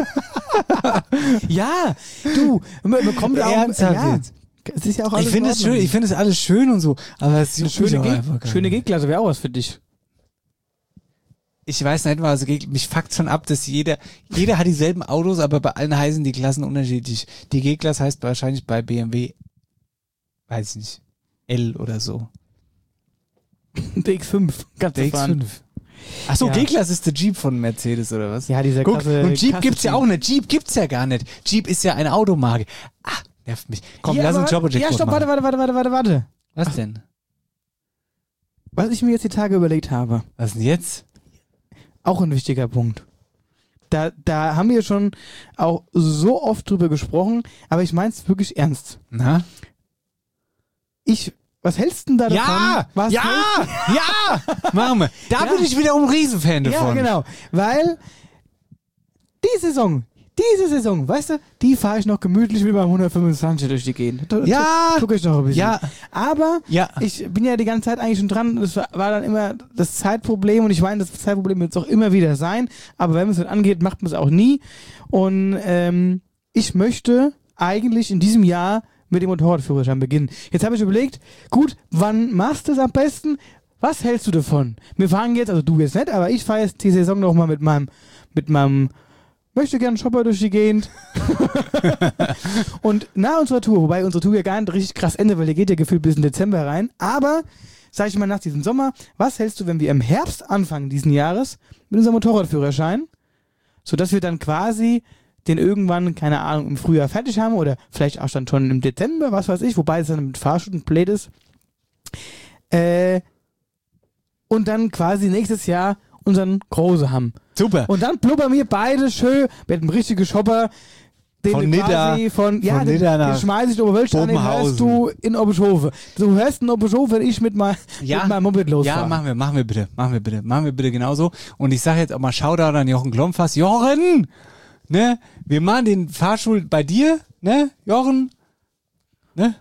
Ja, du, man kommt auch... Ernsthaft ja. jetzt? Es ist ja auch alles Ich finde es schön, ich finde es alles schön und so, aber es ist schöne G-Klasse wäre auch was für dich. Ich weiß nicht mal, also mich fuckt schon ab, dass jeder hat dieselben Autos, aber bei allen heißen die Klassen unterschiedlich. Die G-Klasse heißt wahrscheinlich bei BMW, weiß ich nicht, L oder so. Der X5, ganz der X5. Achso, ja. G-Klasse ist der Jeep von Mercedes oder was? Ja, dieser Klasse. Und Jeep gibt's ja auch nicht. Jeep gibt's ja gar nicht. Jeep ist ja eine Automarke. Ah, nervt mich. Komm, ja, lass uns Jobberjack Ja, stopp, machen. warte. Was denn? Was ich mir jetzt die Tage überlegt habe. Was denn jetzt? Auch ein wichtiger Punkt. Da haben wir schon auch so oft drüber gesprochen, aber ich mein's wirklich ernst. Na? Was hältst du denn da davon? Ja! Machen wir. Da bin ich wiederum ein Riesenfan davon. Ja, genau. Weil diese Saison, weißt du, die fahre ich noch gemütlich mit meinem 125 durch die Gegend. Ja! Guck ich noch ein bisschen. Ja! Aber ich bin ja die ganze Zeit eigentlich schon dran. Das war dann immer das Zeitproblem und ich meine, das Zeitproblem wird es auch immer wieder sein. Aber wenn man es nicht angeht, macht man es auch nie. Und ich möchte eigentlich in diesem Jahr mit dem Motorradführerschein beginnen. Jetzt habe ich überlegt, gut, wann machst du es am besten? Was hältst du davon? Wir fahren jetzt, also du jetzt nicht, aber ich fahre jetzt die Saison noch mal mit meinem möchte gern Shopper durch die Gegend. Und nach unserer Tour, wobei unsere Tour ja gar nicht richtig krass endet, weil die geht ja gefühlt bis in Dezember rein, aber, sag ich mal, nach diesem Sommer, was hältst du, wenn wir im Herbst anfangen diesen Jahres mit unserem Motorradführerschein, sodass wir dann quasi den irgendwann, keine Ahnung, im Frühjahr fertig haben oder vielleicht auch dann schon im Dezember, was weiß ich, wobei es dann mit Fahrstunden blöd ist. Und dann quasi nächstes Jahr unseren Große haben. Super. Und dann blubbern wir beide schön mit einem richtigen Shopper, den von du quasi von den schmeiß ich in Oberwölsch an, den hörst du in Oberschhofe. Du hörst in Oberschhofe, wenn ich mit meinem Moped losfahre. Ja, machen wir bitte genauso. Und ich sage jetzt auch mal Shoutout an Jochen Glomfass. Jochen! Ne? Wir machen den Fahrstuhl bei dir, ne? Jochen? Ne?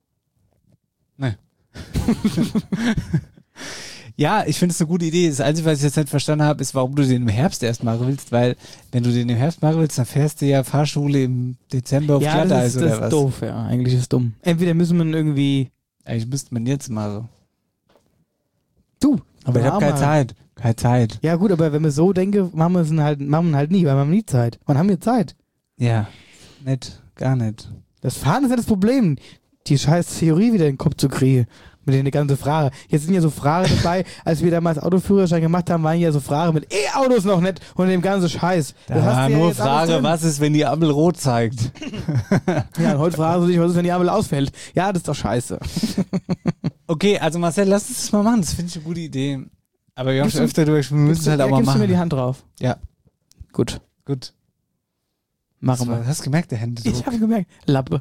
Ja, ich finde es eine gute Idee. Das Einzige, was ich jetzt nicht verstanden habe, ist, warum du den im Herbst erst machen willst, weil wenn du den im Herbst machen willst, dann fährst du ja Fahrschule im Dezember auf Glatteis oder was. Ja, das ist doof, ja. Eigentlich ist es dumm. Entweder müssen wir irgendwie... Eigentlich müsste man jetzt machen. Du. Aber ich habe keine Zeit. Keine Zeit. Ja gut, aber wenn wir so denken, machen wir halt nie, weil wir haben nie Zeit. Wann haben wir Zeit? Ja, gar nicht. Das Fahren ist ja das Problem, die scheiß Theorie wieder in den Kopf zu kriegen. Mit der ganzen Frage. Jetzt sind ja so Fragen dabei, als wir damals Autoführerschein gemacht haben, waren ja so Fragen mit E-Autos noch nicht und dem ganzen Scheiß. Da war nur Frage, was ist, wenn die Ampel rot zeigt? Ja, und heute fragen sie sich, was ist, wenn die Ampel ausfällt? Ja, das ist doch scheiße. Okay, also Marcel, lass uns das mal machen. Das finde ich eine gute Idee. Aber wir haben schon öfter durch, wir müssen es halt auch mal machen. Gibst du mir die Hand drauf? Ja. Gut. Machen wir. Hast du gemerkt, der Hände? Ich habe gemerkt. Lappe.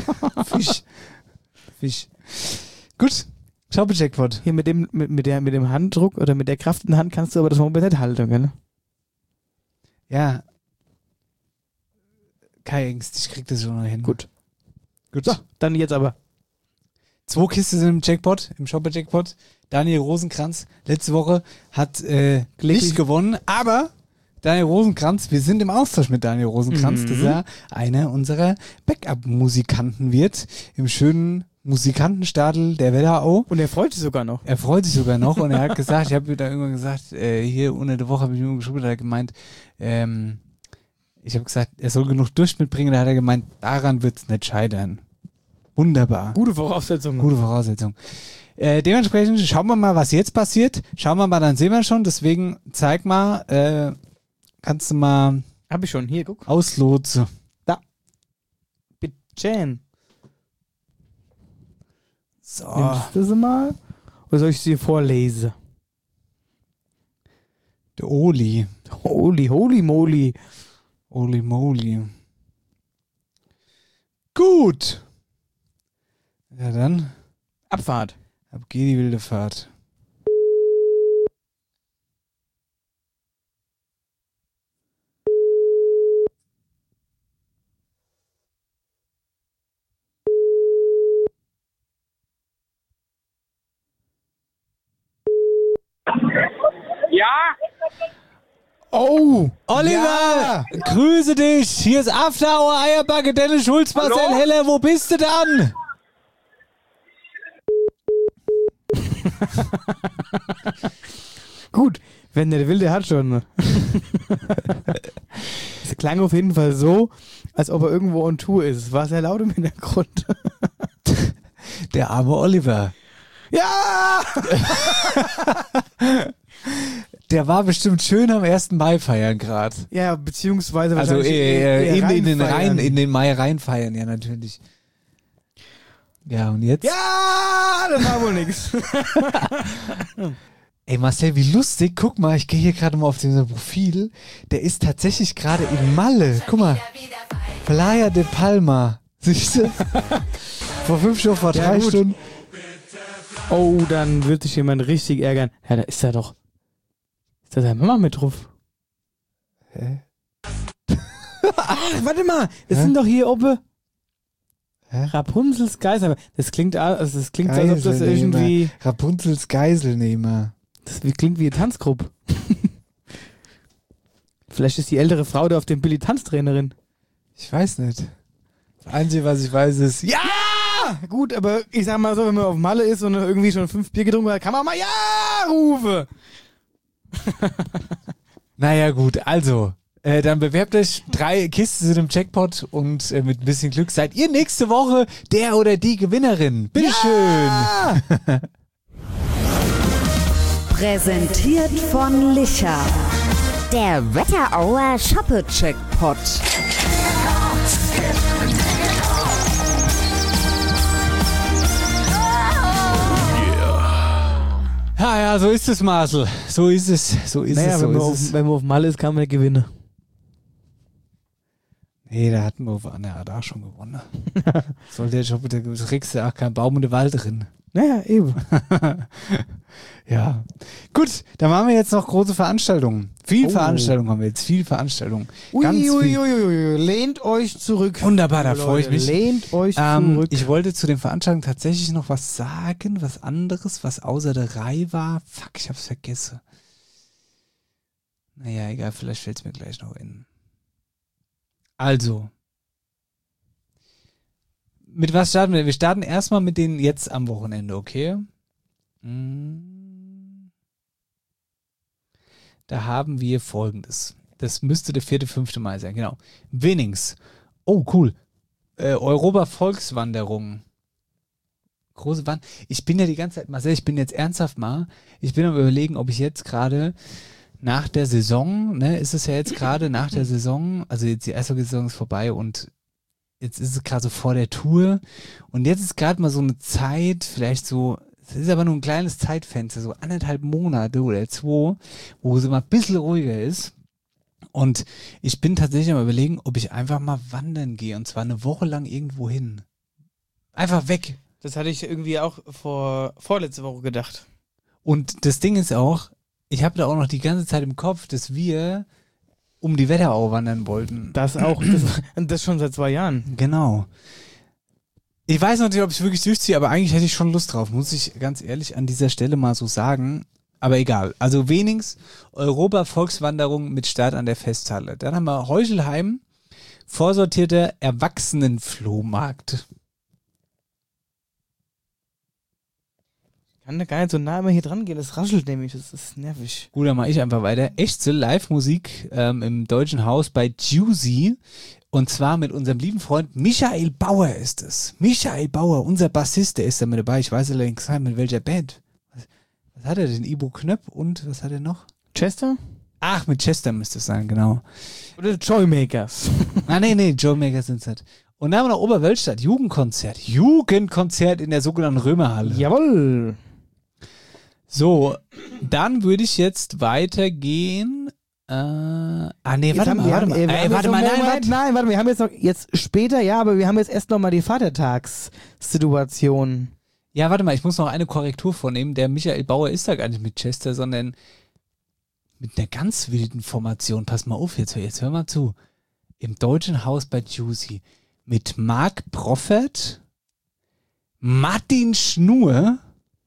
Fisch. Gut. Jobberjackpot. Hier mit dem Handdruck oder mit der Kraft in der Hand kannst du aber das Moped nicht halten, gell? Ja. Keine Angst, ich krieg das schon mal hin. Gut. So, dann jetzt aber. 2 Kisten sind im Jackpot, im Shopper-Jackpot. Daniel Rosenkranz letzte Woche hat nicht gewonnen, aber Daniel Rosenkranz, wir sind im Austausch mit Daniel Rosenkranz, dass er einer unserer Backup-Musikanten wird, im schönen Musikantenstadel der Wetterau. Und er freut sich sogar noch. Und er hat gesagt, ich habe da irgendwann gesagt, hier unter der Woche habe ich mit ihm geschrieben, da hat er gemeint, ich habe gesagt, er soll genug Durst mitbringen, da hat er gemeint, daran wird es nicht scheitern. Wunderbar. Gute Voraussetzung. Dementsprechend schauen wir mal, was jetzt passiert. Schauen wir mal, dann sehen wir schon. Deswegen zeig mal, kannst du mal... Hab ich schon, hier, guck. Auslotsen. Da. Bitte. So. Nimmst du sie mal. Oder soll ich sie vorlesen? Der Oli. Holy moly. Oli moly. Gut. Ja dann. Abfahrt. Ab geht die wilde Fahrt. Ja? Oh! Oliver! Ja. Grüße dich! Hier ist After Hour Eierbacke, Dennis Schulz, Marcel Hallo? Heller, wo bist du dann? Gut, wenn der will, der hat schon. Es klang auf jeden Fall so, als ob er irgendwo on Tour ist. Es war sehr laut im Hintergrund. Der arme Oliver. Ja! Der war bestimmt schön am 1. Mai feiern gerade. Ja, beziehungsweise Also wahrscheinlich in den Mai reinfeiern, ja natürlich. Ja, und jetzt? Ja, das war wohl nix. Ey Marcel, wie lustig. Guck mal, ich gehe hier gerade mal auf unser Profil. Der ist tatsächlich gerade in Malle. Guck mal. Playa de Palma. Siehst du? Vor 5 Stunden, vor 3 Stunden. Oh, dann wird sich jemand richtig ärgern. Ja, da ist er doch. Ist da seine Mama mit drauf? Hä? Ach, warte mal. Das sind doch hier oben Rapunzels Geiselnehmer. Das klingt, also das klingt so, als ob das irgendwie... Rapunzels Geiselnehmer. Das klingt wie eine Tanzgruppe. Vielleicht ist die ältere Frau da auf dem Billy Tanztrainerin. Ich weiß nicht. Das Einzige, was ich weiß, ist... Ja! Gut, aber ich sag mal so, wenn man auf Malle ist und irgendwie schon 5 Bier getrunken hat, kann man mal Ja rufen. Naja gut, also... dann bewerbt euch 3 Kisten sind im Jackpot und mit ein bisschen Glück seid ihr nächste Woche der oder die Gewinnerin. Bitteschön. Ja! Präsentiert von Licher. Der Wetterauer Shoppe-Checkpot. Ja, so ist es, Marcel. So ist es. Wenn man auf Malle ist, kann man gewinnen. Nee, da hatten wir da schon gewonnen. Sollte der Shoppe, da kriegst du auch keinen Baum und den Wald drin. Naja, eben. Ja. Gut, dann machen wir jetzt noch große Veranstaltungen. Veranstaltungen haben wir jetzt. Viel Veranstaltungen. Uiuiuiui. Lehnt euch zurück. Wunderbar, da freue ich mich. Lehnt euch zurück. Ich wollte zu den Veranstaltungen tatsächlich noch was sagen, was anderes, was außer der Reihe war. Fuck, ich hab's vergessen. Naja, egal, vielleicht fällt's mir gleich noch in. Also. Mit was starten wir? Wir starten erstmal mit denen jetzt am Wochenende, okay? Da haben wir Folgendes. Das müsste der 4., 5. Mai sein, genau. Winnings. Oh, cool. Europa-Volkswanderung. Große Wand. Ich bin ja die ganze Zeit, Marcel, ich bin jetzt ernsthaft mal, ich bin am Überlegen, ob ich jetzt gerade nach der Saison, ne, ist es ja jetzt gerade nach der Saison, also jetzt die erste Saison ist vorbei und jetzt ist es gerade so vor der Tour und jetzt ist gerade mal so eine Zeit, vielleicht so, es ist aber nur ein kleines Zeitfenster, so 1,5 Monate oder 2, wo es immer ein bisschen ruhiger ist. Und ich bin tatsächlich am Überlegen, ob ich einfach mal wandern gehe und zwar eine Woche lang irgendwo hin. Einfach weg. Das hatte ich irgendwie auch vorletzte Woche gedacht. Und das Ding ist auch, ich habe da auch noch die ganze Zeit im Kopf, dass wir um die Wetterau wandern wollten. Das auch, das schon seit 2 Jahren. Genau. Ich weiß noch nicht, ob ich es wirklich durchziehe, aber eigentlich hätte ich schon Lust drauf, muss ich ganz ehrlich an dieser Stelle mal so sagen. Aber egal. Also Wenings, Europa-Volkswanderung mit Start an der Festhalle. Dann haben wir Heuchelheim, vorsortierter Erwachsenenflohmarkt. Ich kann da gar nicht so nah immer hier dran gehen, das raschelt nämlich, das ist nervig. Gut, dann mache ich einfach weiter. Echte Live-Musik im Deutschen Haus bei Juicy. Und zwar mit unserem lieben Freund Michael Bauer ist es. Michael Bauer, unser Bassist, der ist da mit dabei. Ich weiß allerdings nicht, mit welcher Band. Was hat er denn? Ibo Knöpp und was hat er noch? Chester? Ach, mit Chester müsste es sein, genau. Oder Joymakers. Nee, Joymakers sind es nicht. Und dann haben wir noch Oberwölstadt, Jugendkonzert in der sogenannten Römerhalle. Jawohl. So, dann würde ich jetzt weitergehen. Warte mal. Nein, wir haben jetzt später, ja, aber wir haben jetzt erst nochmal die Vatertagssituation. Ja, warte mal, ich muss noch eine Korrektur vornehmen. Der Michael Bauer ist da gar nicht mit Chester, sondern mit einer ganz wilden Formation. Pass mal auf, jetzt hör mal zu. Im Deutschen Haus bei Juicy mit Marc Proffert, Martin Schnur,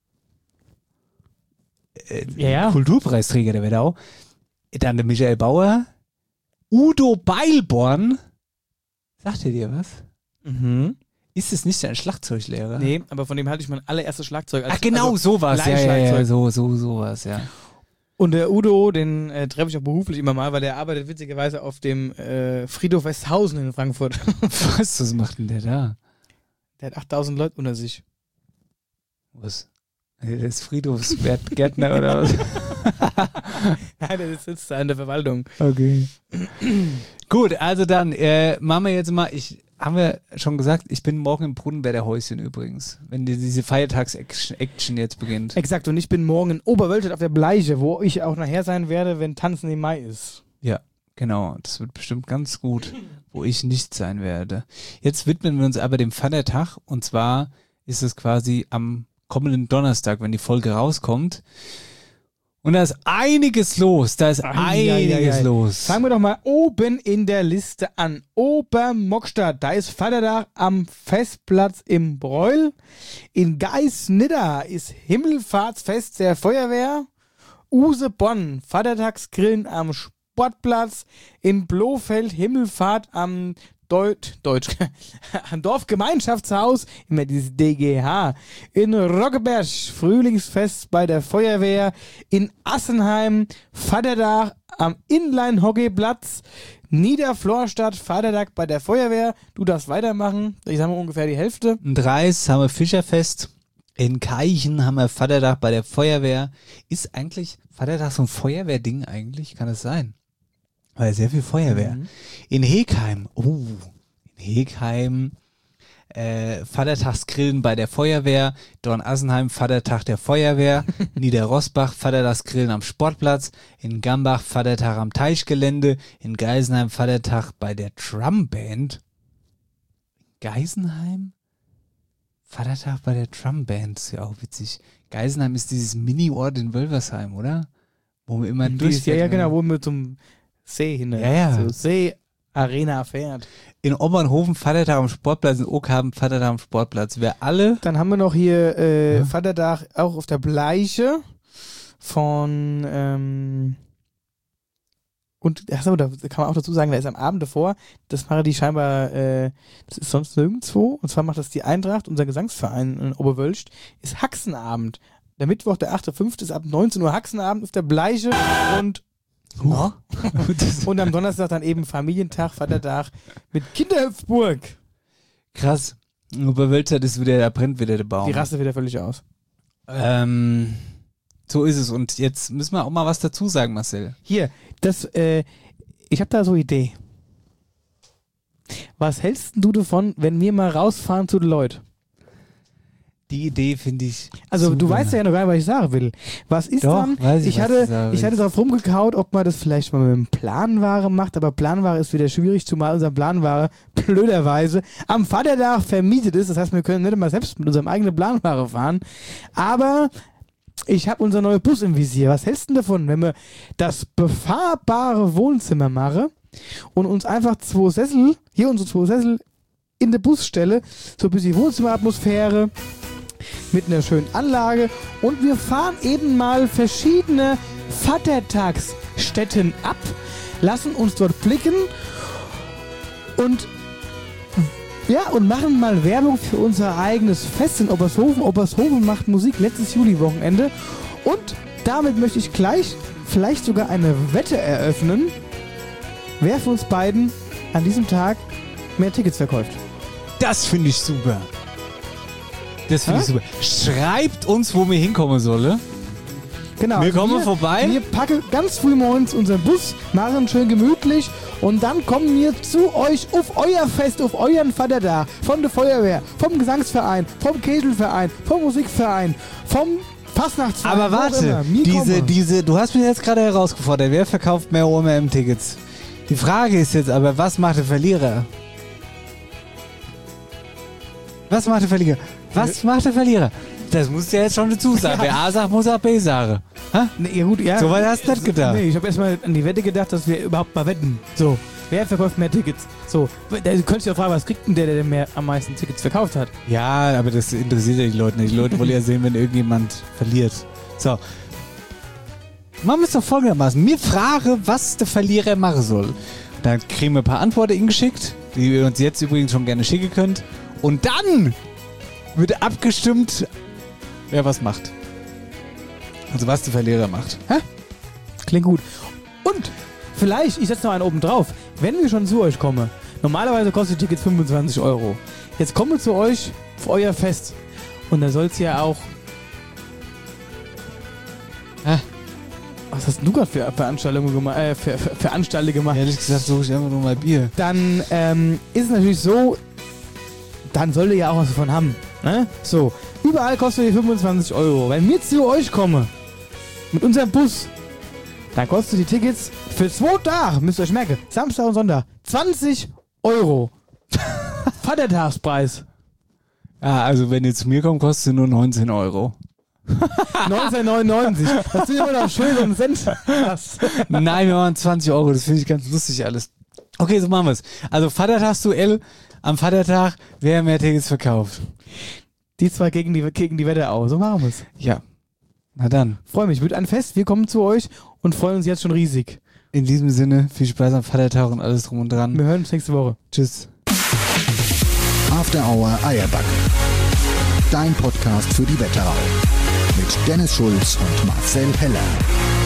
Kulturpreisträger der Wetterau, dann der Michael Bauer, Udo Beilborn. Sagt ihr dir was? Mhm. Ist es nicht ein Schlagzeuglehrer? Nee, aber von dem hatte ich mein allererstes Schlagzeug. Ach genau, sowas. Ja, sowas, ja. Und der Udo, den treffe ich auch beruflich immer mal, weil der arbeitet witzigerweise auf dem Friedhof Westhausen in Frankfurt. Was macht denn der da? Der hat 8000 Leute unter sich. Was? Der ist Friedhofsgärtner oder was? Nein, der sitzt da in der Verwaltung. Okay. Gut, also dann machen wir jetzt mal, haben wir schon gesagt, ich bin morgen im Brunnenberger-Häuschen übrigens, wenn diese Feiertags-Action jetzt beginnt. Exakt, und ich bin morgen in Oberwöltet auf der Bleiche, wo ich auch nachher sein werde, wenn Tanzen im Mai ist. Ja, genau, das wird bestimmt ganz gut, wo ich nicht sein werde. Jetzt widmen wir uns aber dem Vatertag, und zwar ist es quasi am kommenden Donnerstag, wenn die Folge rauskommt. Und da ist einiges los. Los. Fangen wir doch mal oben in der Liste an. Obermockstadt, da ist Vatertag am Festplatz im Breuel. In Geisnidda ist Himmelfahrtsfest der Feuerwehr. Usebonn, Vatertagsgrillen am Sportplatz. In Blofeld, Himmelfahrt am am Dorfgemeinschaftshaus, immer dieses DGH, in Roggeberg, Frühlingsfest bei der Feuerwehr, in Assenheim, Vatertag am Inline-Hockeyplatz, Niederflorstadt, Vatertag bei der Feuerwehr, du darfst weitermachen, ich sage mal ungefähr die Hälfte. In Dreis haben wir Fischerfest, in Keichen haben wir Vatertag bei der Feuerwehr. Ist eigentlich Vatertag so ein Feuerwehrding eigentlich? Kann es sein? Weil sehr viel Feuerwehr. Mhm. In Hegheim, Vatertagsgrillen bei der Feuerwehr, Dornassenheim, Vatertag der Feuerwehr, Niederrosbach, Vatertagsgrillen am Sportplatz, in Gambach, Vatertag am Teichgelände, in Geisenheim, Vatertag bei der Drumband. Geisenheim? Vatertag bei der Drumband, ist ja auch witzig. Geisenheim ist dieses Mini-Ort in Wölversheim, oder? Wo wir immer durchfährt. Ja, genau, wo wir zum See hin. Ja. So See-Arena fährt. In Obernhofen Vatertag am Sportplatz, in Oakhaben Vatertag am Sportplatz. Wer alle... Dann haben wir noch hier Vatertag auch auf der Bleiche von und achso, da kann man auch dazu sagen, da ist am Abend davor, das machen die scheinbar, das ist sonst nirgendwo, und zwar macht das die Eintracht, unser Gesangsverein in Oberwölst, ist Haxenabend. Der Mittwoch, der 8.5. ist ab 19 Uhr Haxenabend auf der Bleiche und und am Donnerstag dann eben Familientag, Vatertag mit Kinderhüpfburg. Krass. Oberwölzer, da brennt wieder der Baum. Die raste wieder völlig aus. So ist es. Und jetzt müssen wir auch mal was dazu sagen, Marcel. Hier, ich habe da so eine Idee. Was hältst du davon, wenn wir mal rausfahren zu den Leuten? Die Idee finde ich. Also super. Du weißt ja noch gar nicht, was ich sagen will. Was ist Doch, dann? weiß Ich hatte drauf rumgekaut, ob man das vielleicht mal mit dem Planware macht, aber Planware ist wieder schwierig, zumal unser Planware blöderweise am Vatertag vermietet ist. Das heißt, wir können nicht mal selbst mit unserem eigenen Planware fahren. Aber ich habe unser neuer Bus im Visier. Was hältst du davon, wenn wir das befahrbare Wohnzimmer machen und uns einfach unsere zwei Sessel in der Busstelle, so ein bisschen Wohnzimmeratmosphäre mit einer schönen Anlage, und wir fahren eben mal verschiedene Vatertagsstätten ab, lassen uns dort blicken und machen mal Werbung für unser eigenes Fest in Obershofen. Obershofen macht Musik letztes Juli-Wochenende, und damit möchte ich gleich vielleicht sogar eine Wette eröffnen, wer von uns beiden an diesem Tag mehr Tickets verkauft. Das finde ich super. Schreibt uns, wo wir hinkommen sollen. Genau. Wir kommen vorbei. Wir packen ganz früh morgens unseren Bus, machen schön gemütlich, und dann kommen wir zu euch auf euer Fest, auf euren Vatertag, von der Feuerwehr, vom Gesangsverein, vom Kegelverein, vom Musikverein, vom Fastnachtsfeier. Aber warte, du hast mich jetzt gerade herausgefordert, wer verkauft mehr OMM-Tickets? Die Frage ist jetzt aber, was macht der Verlierer? Was macht der Verlierer? Das musst du ja jetzt schon dazu sagen. Wer A sagt, muss auch B sagen. Nee, ja gut, ja. So weit hast du nicht gedacht. Nee, ich habe erstmal an die Wette gedacht, dass wir überhaupt mal wetten. So, wer verkauft mehr Tickets? So, da könntest du ja fragen, was kriegt denn der am meisten Tickets verkauft hat? Ja, aber das interessiert ja die Leute nicht. Die Leute wollen ja sehen, wenn irgendjemand verliert. So. Machen wir es doch folgendermaßen. Mir frage, was der Verlierer machen soll. Dann kriegen wir ein paar Antworten geschickt, die ihr uns jetzt übrigens schon gerne schicken könnt. Und dann wird abgestimmt, wer was macht. Also was der Verlierer macht. Hä? Klingt gut. Und vielleicht, ich setze noch einen oben drauf, wenn wir schon zu euch kommen. Normalerweise kostet Tickets 25 €. Jetzt kommen wir zu euch für euer Fest. Und da soll es ja auch... Was hast du gerade für Veranstaltungen gemacht? Ehrlich gesagt suche ich einfach nur mal Bier. Dann ist es natürlich so, dann sollt ihr ja auch was davon haben. Ne? So, überall kostet die 25 €. Wenn wir zu euch kommen, mit unserem Bus, dann kostet die Tickets für 2 Tage, müsst ihr euch merken, Samstag und Sonntag, 20 €. Vatertagspreis. Ah, also wenn ihr zu mir kommt, kostet es nur 19 €. 19,99. Das sind immer noch schön und Cent. Nein, wir machen 20 €. Das finde ich ganz lustig alles. Okay, so machen wir es. Also Vatertagsduell am Vatertag, wer mehr Tickets verkauft. Die zwei gegen die Wette aus. So machen wir es. Ja. Na dann. Freue mich. Wird ein Fest. Wir kommen zu euch und freuen uns jetzt schon riesig. In diesem Sinne, viel Spaß am Vatertag und alles drum und dran. Wir hören uns nächste Woche. Tschüss. After Hour Eierbacke. Dein Podcast für die Wetterau. Mit Dennis Schulz und Marcel Heller.